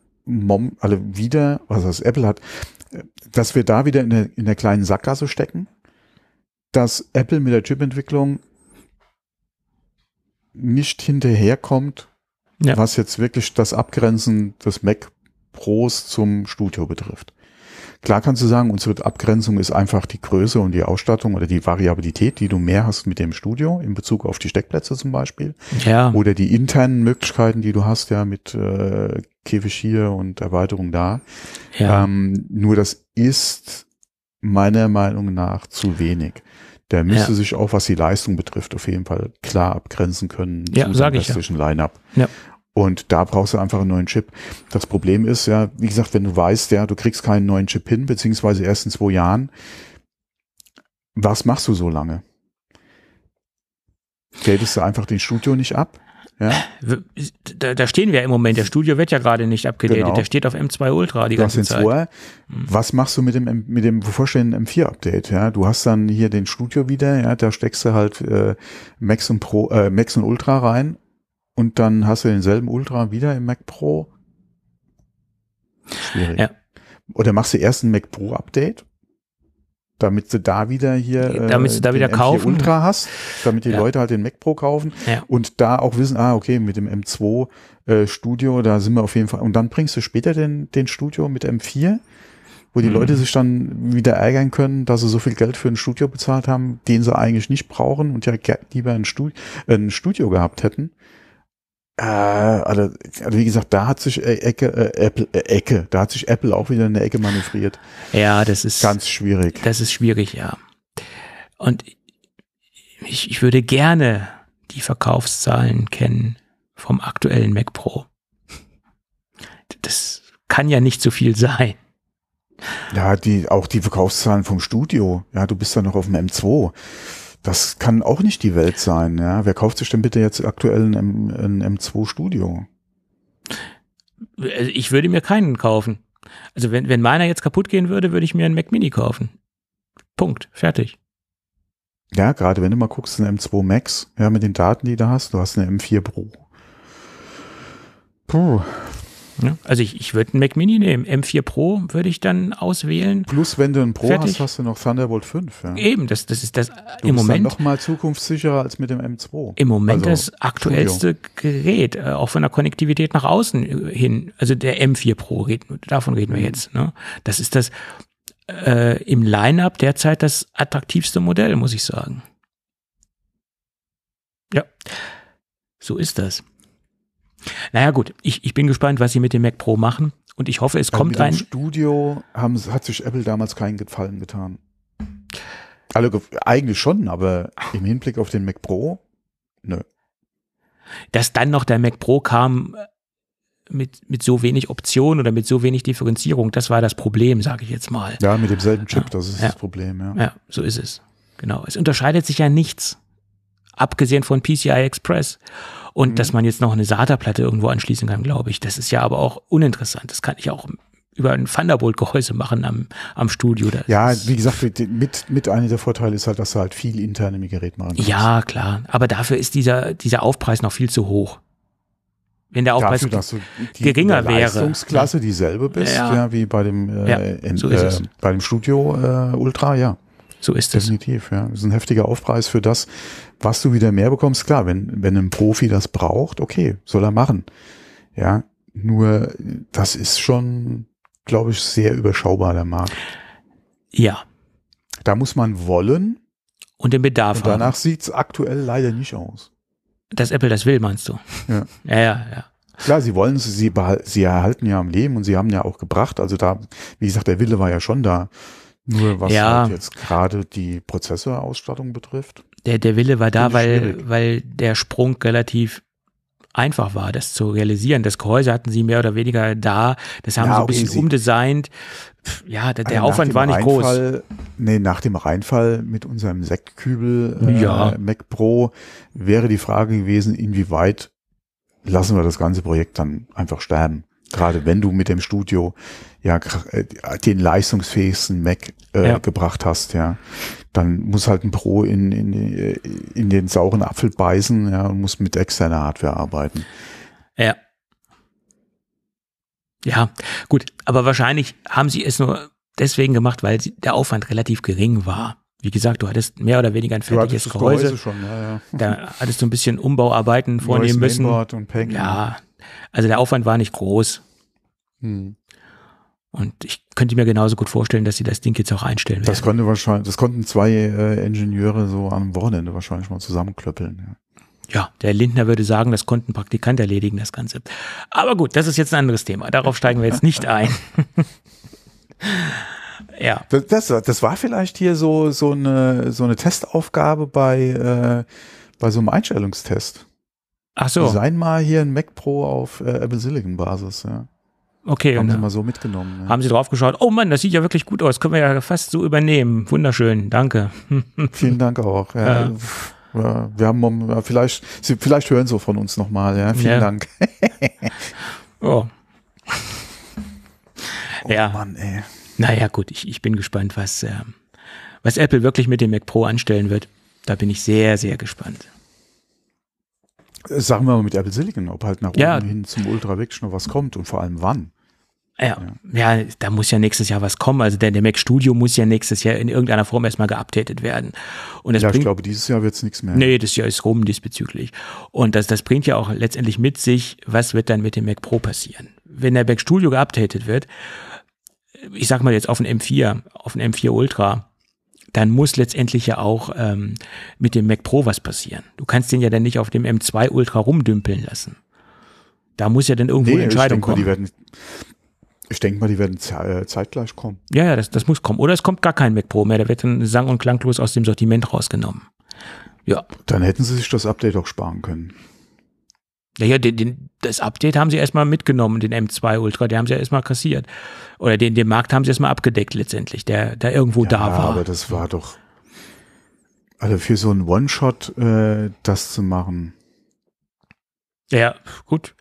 Apple hat, dass wir da wieder in der kleinen Sackgasse stecken, dass Apple mit der Chipentwicklung nicht hinterherkommt, was jetzt wirklich das Abgrenzen des Mac Pros zum Studio betrifft. Klar kannst du sagen, unsere Abgrenzung ist einfach die Größe und die Ausstattung oder die Variabilität, die du mehr hast mit dem Studio in Bezug auf die Steckplätze zum Beispiel. Ja. Oder die internen Möglichkeiten, die du hast, ja, mit Käfig hier und Erweiterung da. Ja. Nur das ist meiner Meinung nach zu wenig. Der müsste sich auch, was die Leistung betrifft, auf jeden Fall klar abgrenzen können zu seinem restlichen Line-Up. Ja. Und da brauchst du einfach einen neuen Chip. Das Problem ist ja, wie gesagt, wenn du weißt, ja, du kriegst keinen neuen Chip hin, beziehungsweise erst in 2 Jahren, was machst du so lange? Stellst du einfach den Studio nicht ab? Ja? Da stehen wir im Moment. Der Studio wird ja gerade nicht abgedatet. Genau. Der steht auf M2 Ultra die ganze Zeit. Was machst du mit dem bevorstehenden M4-Update? Ja, du hast dann hier den Studio wieder, ja, da steckst du halt Max und Ultra rein. Und dann hast du denselben Ultra wieder im Mac Pro. Schwierig. Ja. Oder machst du erst ein Mac Pro Update, damit du da wieder hier damit du da wieder M4 kaufen. Ultra hast, damit die Leute halt den Mac Pro kaufen und da auch wissen, okay, mit dem M2 Studio, da sind wir auf jeden Fall. Und dann bringst du später den Studio mit M4, wo die Leute sich dann wieder ärgern können, dass sie so viel Geld für ein Studio bezahlt haben, den sie eigentlich nicht brauchen und ja lieber ein Studio gehabt hätten. Also wie gesagt, da hat sich da hat sich Apple auch wieder in der Ecke manövriert. Ja, das ist ganz schwierig. Das ist schwierig, ja. Und ich würde gerne die Verkaufszahlen kennen vom aktuellen Mac Pro. Das kann ja nicht so viel sein. Ja, auch die Verkaufszahlen vom Studio. Ja, du bist ja noch auf dem M2. Das kann auch nicht die Welt sein, ja. Wer kauft sich denn bitte jetzt aktuell ein M2 Studio? Ich würde mir keinen kaufen. Also wenn meiner jetzt kaputt gehen würde, würde ich mir einen Mac Mini kaufen. Punkt. Fertig. Ja, gerade wenn du mal guckst, ein M2 Max, ja, mit den Daten, die du hast eine M4 Pro. Puh. Ja, also ich würde einen Mac Mini nehmen. M4 Pro würde ich dann auswählen. Plus, wenn du einen Pro Fertig. hast du noch Thunderbolt 5. Ja. Eben, das ist das du im bist Moment dann noch mal zukunftssicherer als mit dem M2. Im Moment also, das aktuellste Gerät, auch von der Konnektivität nach außen hin. Also der M4 Pro, davon reden wir jetzt. Ne? Das ist das im Line-Up derzeit das attraktivste Modell, muss ich sagen. Ja, so ist das. Naja gut, ich bin gespannt, was sie mit dem Mac Pro machen und ich hoffe, es kommt ein... Mit dem Studio hat sich Apple damals keinen Gefallen getan. Also eigentlich schon, aber im Hinblick auf den Mac Pro, nö. Dass dann noch der Mac Pro kam mit so wenig Optionen oder mit so wenig Differenzierung, das war das Problem, sage ich jetzt mal. Ja, mit demselben Chip, das ist das Problem, ja. Ja, so ist es. Genau. Es unterscheidet sich ja nichts, abgesehen von PCI Express. Und dass man jetzt noch eine SATA-Platte irgendwo anschließen kann, glaube ich. Das ist ja aber auch uninteressant. Das kann ich auch über ein Thunderbolt-Gehäuse machen am Studio. Ja, wie gesagt, mit einer der Vorteile ist halt, dass du halt viel intern im Gerät machen kannst. Ja, klar. Aber dafür ist dieser Aufpreis noch viel zu hoch. Wenn der Aufpreis geringer wäre. Leistungsklasse dieselbe bist, ja, wie bei dem, bei dem Studio Ultra, ja. So ist es. Definitiv, ja. Das ist ein heftiger Aufpreis für das, was du wieder mehr bekommst. Klar, wenn ein Profi das braucht, okay, soll er machen. Ja, nur das ist schon, glaube ich, sehr überschaubar, der Markt. Ja. Da muss man wollen. Und den Bedarf haben. Danach sieht es aktuell leider nicht aus. Dass Apple das will, meinst du? Ja. Ja. Klar, sie wollen es, sie erhalten ja am Leben und sie haben ja auch gebracht. Also da, wie gesagt, der Wille war ja schon da. Nur was halt jetzt gerade die Prozessorausstattung betrifft. Der Wille war da, weil der Sprung relativ einfach war, das zu realisieren. Das Gehäuse hatten sie mehr oder weniger da, das haben sie ein bisschen umdesignt. Ja, der Aufwand war nicht groß. Nach dem Reinfall mit unserem Sektkübel Mac Pro wäre die Frage gewesen, inwieweit lassen wir das ganze Projekt dann einfach sterben. Gerade wenn du mit dem Studio den leistungsfähigsten Mac gebracht hast, dann muss halt ein Pro in den sauren Apfel beißen, und muss mit externer Hardware arbeiten. Ja. Ja, gut, aber wahrscheinlich haben sie es nur deswegen gemacht, weil der Aufwand relativ gering war. Wie gesagt, du hattest mehr oder weniger ein fertiges Gehäuse. Schon, Da hattest du ein bisschen Umbauarbeiten vornehmen müssen. Mainboard und Peng. Ja, also der Aufwand war nicht groß. Und ich könnte mir genauso gut vorstellen, dass sie das Ding jetzt auch einstellen werden. Das konnten zwei Ingenieure so am Wochenende wahrscheinlich mal zusammenklöppeln. Ja, der Lindner würde sagen, das konnte ein Praktikant erledigen, das Ganze. Aber gut, das ist jetzt ein anderes Thema. Darauf steigen wir jetzt nicht ein. Ja. Das war vielleicht hier so eine Testaufgabe bei so einem Einstellungstest. Ach so. Design mal hier ein Mac Pro auf Apple Silicon Basis, Okay. Haben sie mal so mitgenommen. Haben sie drauf geschaut, oh Mann, das sieht ja wirklich gut aus, können wir ja fast so übernehmen. Wunderschön, danke. Vielen Dank auch. Ja, wir haben vielleicht hören sie von uns nochmal, Vielen Dank. Oh. Ja. Mann, ey. Naja, gut, ich bin gespannt, was Apple wirklich mit dem Mac Pro anstellen wird. Da bin ich sehr, sehr gespannt. Sagen wir mal mit Apple Silicon, ob halt nach oben hin zum Ultra wirklich noch was kommt und vor allem wann. Ja, da muss ja nächstes Jahr was kommen. Also der Mac Studio muss ja nächstes Jahr in irgendeiner Form erstmal geupdatet werden. Und das ich glaube, dieses Jahr wird es nichts mehr. Nee, das Jahr ist rum diesbezüglich. Und das bringt ja auch letztendlich mit sich, was wird dann mit dem Mac Pro passieren. Wenn der Mac Studio geupdatet wird, ich sag mal jetzt auf den M4 Ultra, dann muss letztendlich ja auch mit dem Mac Pro was passieren. Du kannst den ja dann nicht auf dem M2 Ultra rumdümpeln lassen. Da muss ja dann irgendwo eine Entscheidung kommen. Ich denke mal, die werden zeitgleich kommen. Ja, das muss kommen. Oder es kommt gar kein Mac Pro mehr. Der wird dann sang- und klanglos aus dem Sortiment rausgenommen. Ja. Dann hätten sie sich das Update auch sparen können. Ja, das Update haben sie erstmal mitgenommen, den M2 Ultra, den haben sie ja erstmal kassiert. Oder den Markt haben sie erstmal abgedeckt letztendlich, der irgendwo da war. Aber das war doch, also für so einen One-Shot das zu machen. Ja, gut.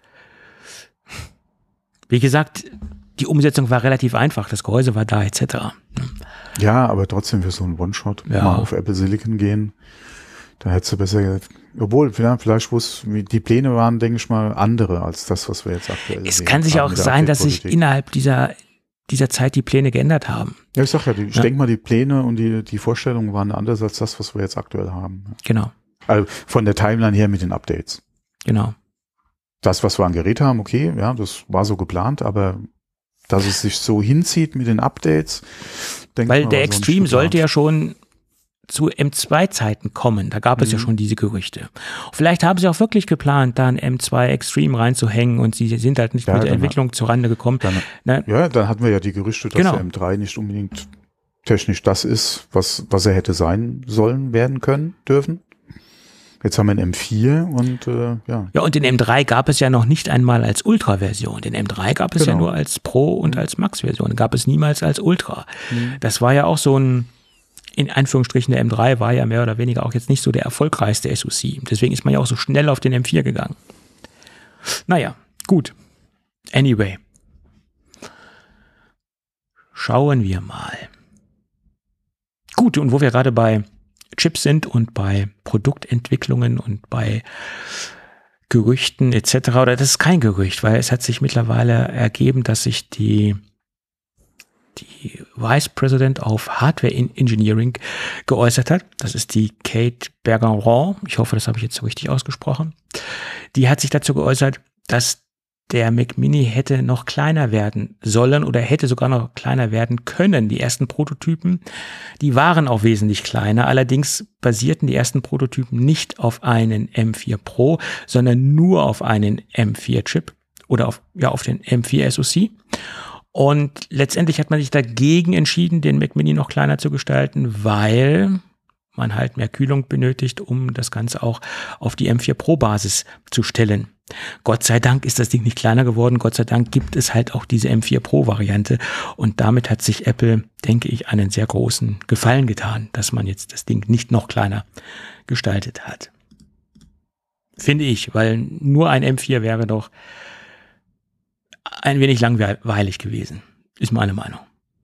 Wie gesagt, die Umsetzung war relativ einfach, das Gehäuse war da, etc. Ja, aber trotzdem für so einen One-Shot mal auf Apple Silicon gehen, da hättest du besser, obwohl vielleicht die Pläne waren, denke ich mal, andere als das, was wir jetzt aktuell sehen. Es kann sich auch sein, dass sich innerhalb dieser Zeit die Pläne geändert haben. Ja, ich sag ja, ich denke mal, die Pläne und die Vorstellungen waren anders als das, was wir jetzt aktuell haben. Genau. Also von der Timeline her mit den Updates. Genau. Das, was wir an Gerät haben, okay, das war so geplant, aber dass es sich so hinzieht mit den Updates, denke ich mal. Weil der Extreme sollte ja schon zu M2-Zeiten kommen. Da gab es ja schon diese Gerüchte. Vielleicht haben sie auch wirklich geplant, da ein M2 Extreme reinzuhängen und sie sind halt nicht mit der Entwicklung zurande gekommen. Dann hatten wir ja die Gerüchte, dass der M3 nicht unbedingt technisch das ist, was er hätte sein sollen, werden können, dürfen. Jetzt haben wir einen M4 und Ja, und den M3 gab es ja noch nicht einmal als Ultra-Version. Den M3 gab es ja nur als Pro und als Max-Version. Gab es niemals als Ultra. Das war ja auch so ein, in Anführungsstrichen, der M3 war ja mehr oder weniger auch jetzt nicht so der erfolgreichste SoC. Deswegen ist man ja auch so schnell auf den M4 gegangen. Naja, gut. Anyway. Schauen wir mal. Gut, und wo wir gerade bei Chips sind und bei Produktentwicklungen und bei Gerüchten etc. Oder das ist kein Gerücht, weil es hat sich mittlerweile ergeben, dass sich die Vice President of Hardware Engineering geäußert hat. Das ist die Kate Bergeron. Ich hoffe, das habe ich jetzt so richtig ausgesprochen. Die hat sich dazu geäußert, dass der Mac Mini hätte noch kleiner werden sollen oder hätte sogar noch kleiner werden können. Die ersten Prototypen, die waren auch wesentlich kleiner. Allerdings basierten die ersten Prototypen nicht auf einen M4 Pro, sondern nur auf einen M4 Chip oder auf den M4 SoC. Und letztendlich hat man sich dagegen entschieden, den Mac Mini noch kleiner zu gestalten, weil man halt mehr Kühlung benötigt, um das Ganze auch auf die M4 Pro Basis zu stellen. Gott sei Dank ist das Ding nicht kleiner geworden. Gott sei Dank gibt es halt auch diese M4 Pro Variante. Und damit hat sich Apple, denke ich, einen sehr großen Gefallen getan, dass man jetzt das Ding nicht noch kleiner gestaltet hat. Finde ich, weil nur ein M4 wäre doch ein wenig langweilig gewesen. Ist meine Meinung.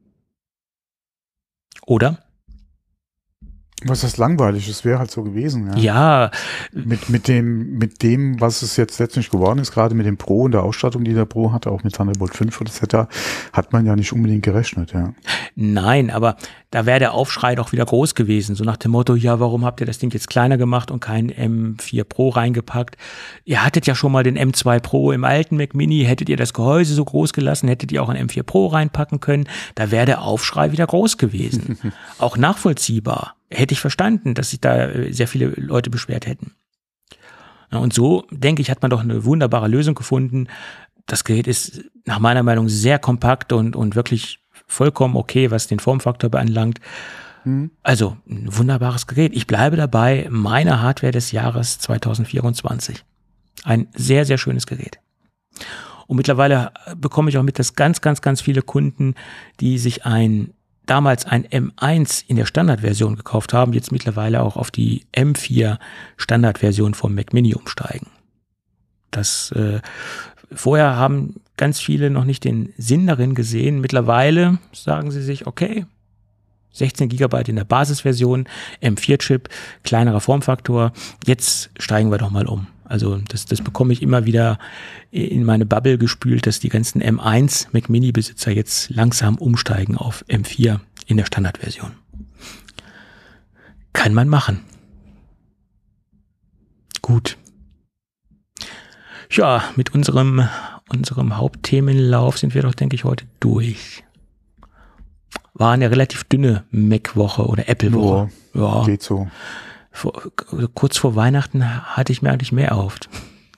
Oder? Was ist langweilig? Es wäre halt so gewesen. Ja. Mit dem, was es jetzt letztlich geworden ist, gerade mit dem Pro und der Ausstattung, die der Pro hatte, auch mit Thunderbolt 5 etc., hat man ja nicht unbedingt gerechnet, ja. Nein, aber da wäre der Aufschrei doch wieder groß gewesen. So nach dem Motto, ja, warum habt ihr das Ding jetzt kleiner gemacht und kein M4 Pro reingepackt? Ihr hattet ja schon mal den M2 Pro im alten Mac Mini. Hättet ihr das Gehäuse so groß gelassen, hättet ihr auch ein M4 Pro reinpacken können. Da wäre der Aufschrei wieder groß gewesen. Auch nachvollziehbar. Hätte ich verstanden, dass sich da sehr viele Leute beschwert hätten. Und so, denke ich, hat man doch eine wunderbare Lösung gefunden. Das Gerät ist nach meiner Meinung sehr kompakt und wirklich vollkommen okay, was den Formfaktor beanlangt. Also ein wunderbares Gerät. Ich bleibe dabei, meine Hardware des Jahres 2024. Ein sehr, sehr schönes Gerät. Und mittlerweile bekomme ich auch mit, dass ganz, ganz, ganz viele Kunden, die sich damals ein M1 in der Standardversion gekauft haben, jetzt mittlerweile auch auf die M4 Standardversion vom Mac Mini umsteigen. Vorher haben ganz viele noch nicht den Sinn darin gesehen. Mittlerweile sagen sie sich, okay, 16 GB in der Basisversion, M4-Chip, kleinerer Formfaktor, jetzt steigen wir doch mal um. Also das bekomme ich immer wieder in meine Bubble gespült, dass die ganzen M1 Mac Mini-Besitzer jetzt langsam umsteigen auf M4 in der Standardversion. Kann man machen. Gut. Ja, mit unserem Hauptthemenlauf sind wir doch, denke ich, heute durch. War eine relativ dünne Mac-Woche oder Apple-Woche. Ja, geht so. Kurz vor Weihnachten hatte ich mir eigentlich mehr erhofft.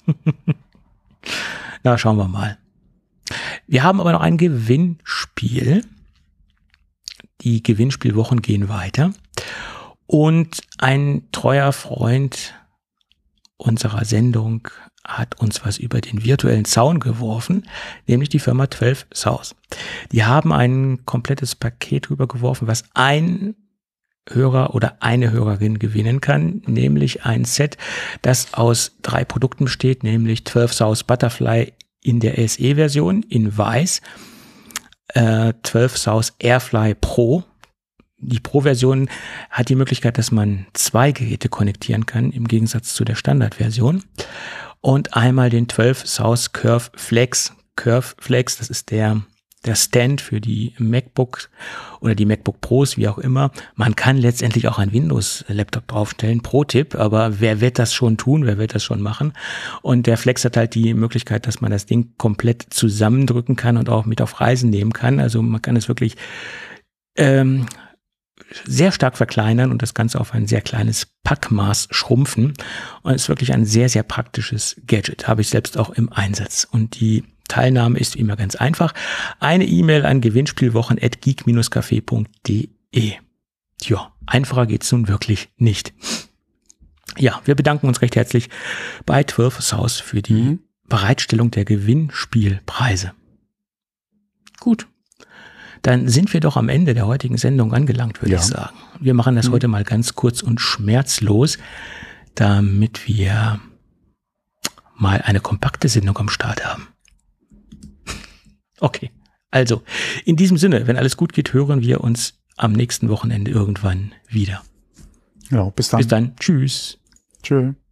Na, schauen wir mal. Wir haben aber noch ein Gewinnspiel. Die Gewinnspielwochen gehen weiter. Und ein treuer Freund unserer Sendung hat uns was über den virtuellen Zaun geworfen, nämlich die Firma 12 South. Die haben ein komplettes Paket rübergeworfen, was ein Hörer oder eine Hörerin gewinnen kann, nämlich ein Set, das aus 3 Produkten besteht, nämlich 12 South Butterfly in der SE-Version in weiß, 12 South Airfly Pro. Die Pro-Version hat die Möglichkeit, dass man 2 Geräte konnektieren kann, im Gegensatz zu der Standardversion. Und einmal den 12 South Curve Flex. Curve Flex, das ist der Stand für die MacBooks oder die MacBook Pros, wie auch immer. Man kann letztendlich auch ein Windows-Laptop draufstellen, Pro-Tipp, aber wer wird das schon tun, wer wird das schon machen? Und der Flex hat halt die Möglichkeit, dass man das Ding komplett zusammendrücken kann und auch mit auf Reisen nehmen kann. Also man kann es wirklich sehr stark verkleinern und das Ganze auf ein sehr kleines Packmaß schrumpfen. Und es ist wirklich ein sehr, sehr praktisches Gadget. Habe ich selbst auch im Einsatz. Und die Teilnahme ist wie immer ganz einfach. Eine E-Mail an gewinnspielwochen@geek-café.de. Tja, einfacher geht's nun wirklich nicht. Ja, wir bedanken uns recht herzlich bei 12 South für die Bereitstellung der Gewinnspielpreise. Gut. Dann sind wir doch am Ende der heutigen Sendung angelangt, würde ich sagen. Wir machen das heute mal ganz kurz und schmerzlos, damit wir mal eine kompakte Sendung am Start haben. Okay, also in diesem Sinne, wenn alles gut geht, hören wir uns am nächsten Wochenende irgendwann wieder. Ja, bis dann. Bis dann. Tschüss. Tschö.